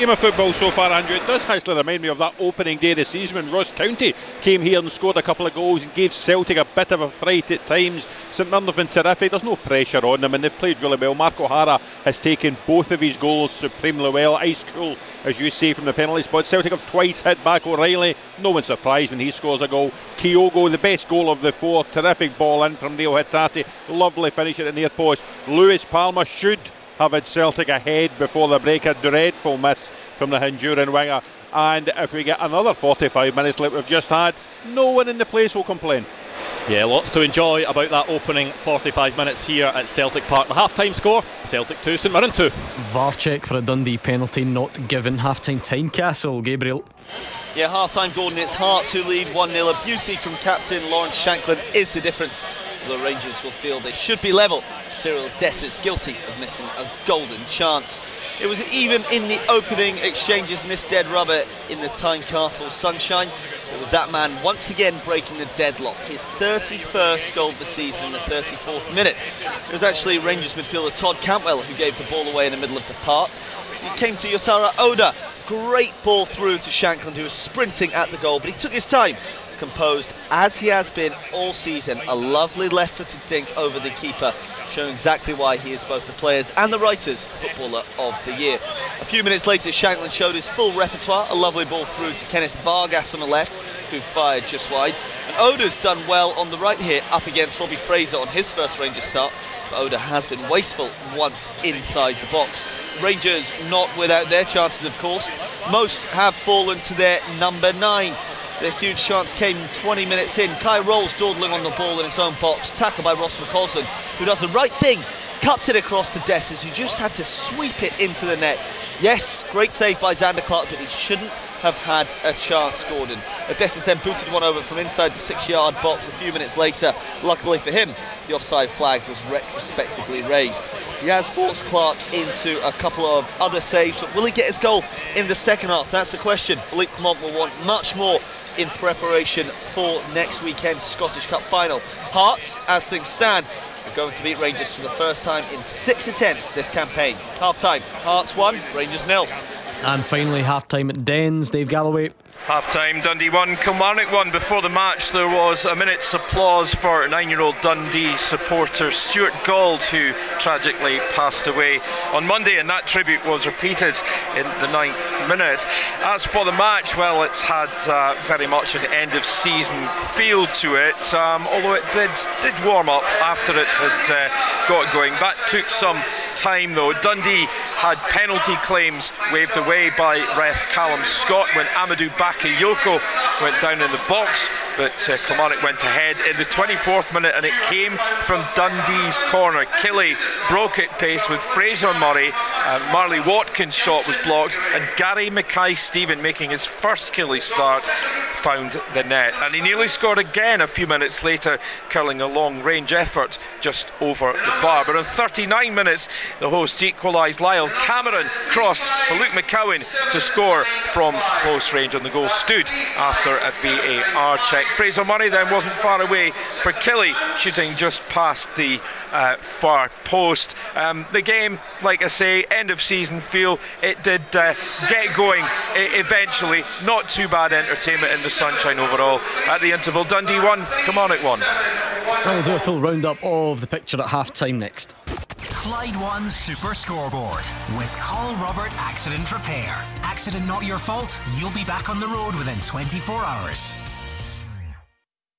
game of football so far, Andrew. It does actually remind me of that opening day of the season when Ross County came here and scored a couple of goals and gave Celtic a bit of a fright at times. St Mirren have been terrific. There's no pressure on them and they've played really well. Mark O'Hara has taken both of his goals supremely well. Ice cool, as you say, from the penalty spot. Celtic have twice hit back O'Reilly. No one's surprised when he scores a goal. Kyogo, the best goal of the four. Terrific ball in from Neil Hitati. Lovely finish at the near post. Lewis Palmer should have had Celtic ahead before the break. A dreadful miss from the Honduran winger. And if we get another forty-five minutes like we've just had, no one in the place will complain. Yeah, lots to enjoy about that opening forty-five minutes here at Celtic Park. The half-time score, Celtic two, St Mirren two. V A R check for a Dundee penalty not given. Half-time time, Castle. Gabriel. Yeah, half-time, Gordon. It's Hearts who lead one nil. A beauty from captain Lawrence Shanklin is the difference. The Rangers will feel they should be level. Cyril Dessers guilty of missing a golden chance. It was even in the opening exchanges in this dead rubber in the Tynecastle sunshine. It was that man once again breaking the deadlock. His thirty-first goal of the season in the thirty-fourth minute. It was actually Rangers midfielder Todd Cantwell who gave the ball away in the middle of the park. It came to Yotaro Oda. Great ball through to Shanklin, who was sprinting at the goal, but he took his time. Composed as he has been all season. A lovely left-footed dink over the keeper, showing exactly why he is both the players and the writers' footballer of the year. A few minutes later, Shanklin showed his full repertoire. A lovely ball through to Kenneth Vargas on the left, who fired just wide. And Oda's done well on the right here, up against Robbie Fraser on his first Rangers start. But Oda has been wasteful once inside the box. Rangers not without their chances, of course. Most have fallen to their number nine. Their huge chance came twenty minutes in. Kai Rolls dawdling on the ball in its own box, tackled by Ross McCausland, who does the right thing, cuts it across to Dessers, who just had to sweep it into the net. Yes, great save by Xander Clark, but he shouldn't have had a chance, Gordon. Dessers then booted one over from inside the six-yard box a few minutes later. Luckily for him, the offside flag was retrospectively raised. He has forced Clark into a couple of other saves, but will he get his goal in the second half? That's the question. Philippe Clement will want much more in preparation for next weekend's Scottish Cup final. Hearts, as things stand, are going to beat Rangers for the first time in six attempts this campaign. Half time, Hearts one, Rangers nil. And finally, half time at Dens. Dave Galloway. Half-time, Dundee one, Kilmarnock one. Before the match there was a minute's applause for nine-year-old Dundee supporter Stuart Gould, who tragically passed away on Monday, and that tribute was repeated in the ninth minute. As for the match, well, it's had uh, very much an end-of-season feel to it, um, although it did, did warm up after it had uh, got going. That took some time though. Dundee had penalty claims waved away by ref Callum Scott when Amadou Bakayoko went down in the box, but uh, Kilmarnock went ahead in the twenty-fourth minute, and it came from Dundee's corner. Killie broke it pace with Fraser Murray, uh, Marley Watkins' shot was blocked, and Gary Mackay-Steven, making his first Killie start, found the net, and he nearly scored again a few minutes later, curling a long range effort just over the bar. But in thirty-nine minutes the hosts equalised. Lyle Cameron crossed for Luke McCowan to score from close range, and the goal stood after a V A R check. Fraser Murray then wasn't far away for Killie, shooting just past the uh, far post. Um, the game, like I say, end of season feel. It did uh, get going I- eventually. Not too bad entertainment in the sunshine overall. At the interval, Dundee one, Kilmarnock one. We'll do a full roundup of the picture at half time next. Clyde One Super Scoreboard with Carl Robert Accident Repair. Accident not your fault? You'll be back on the road within twenty-four hours.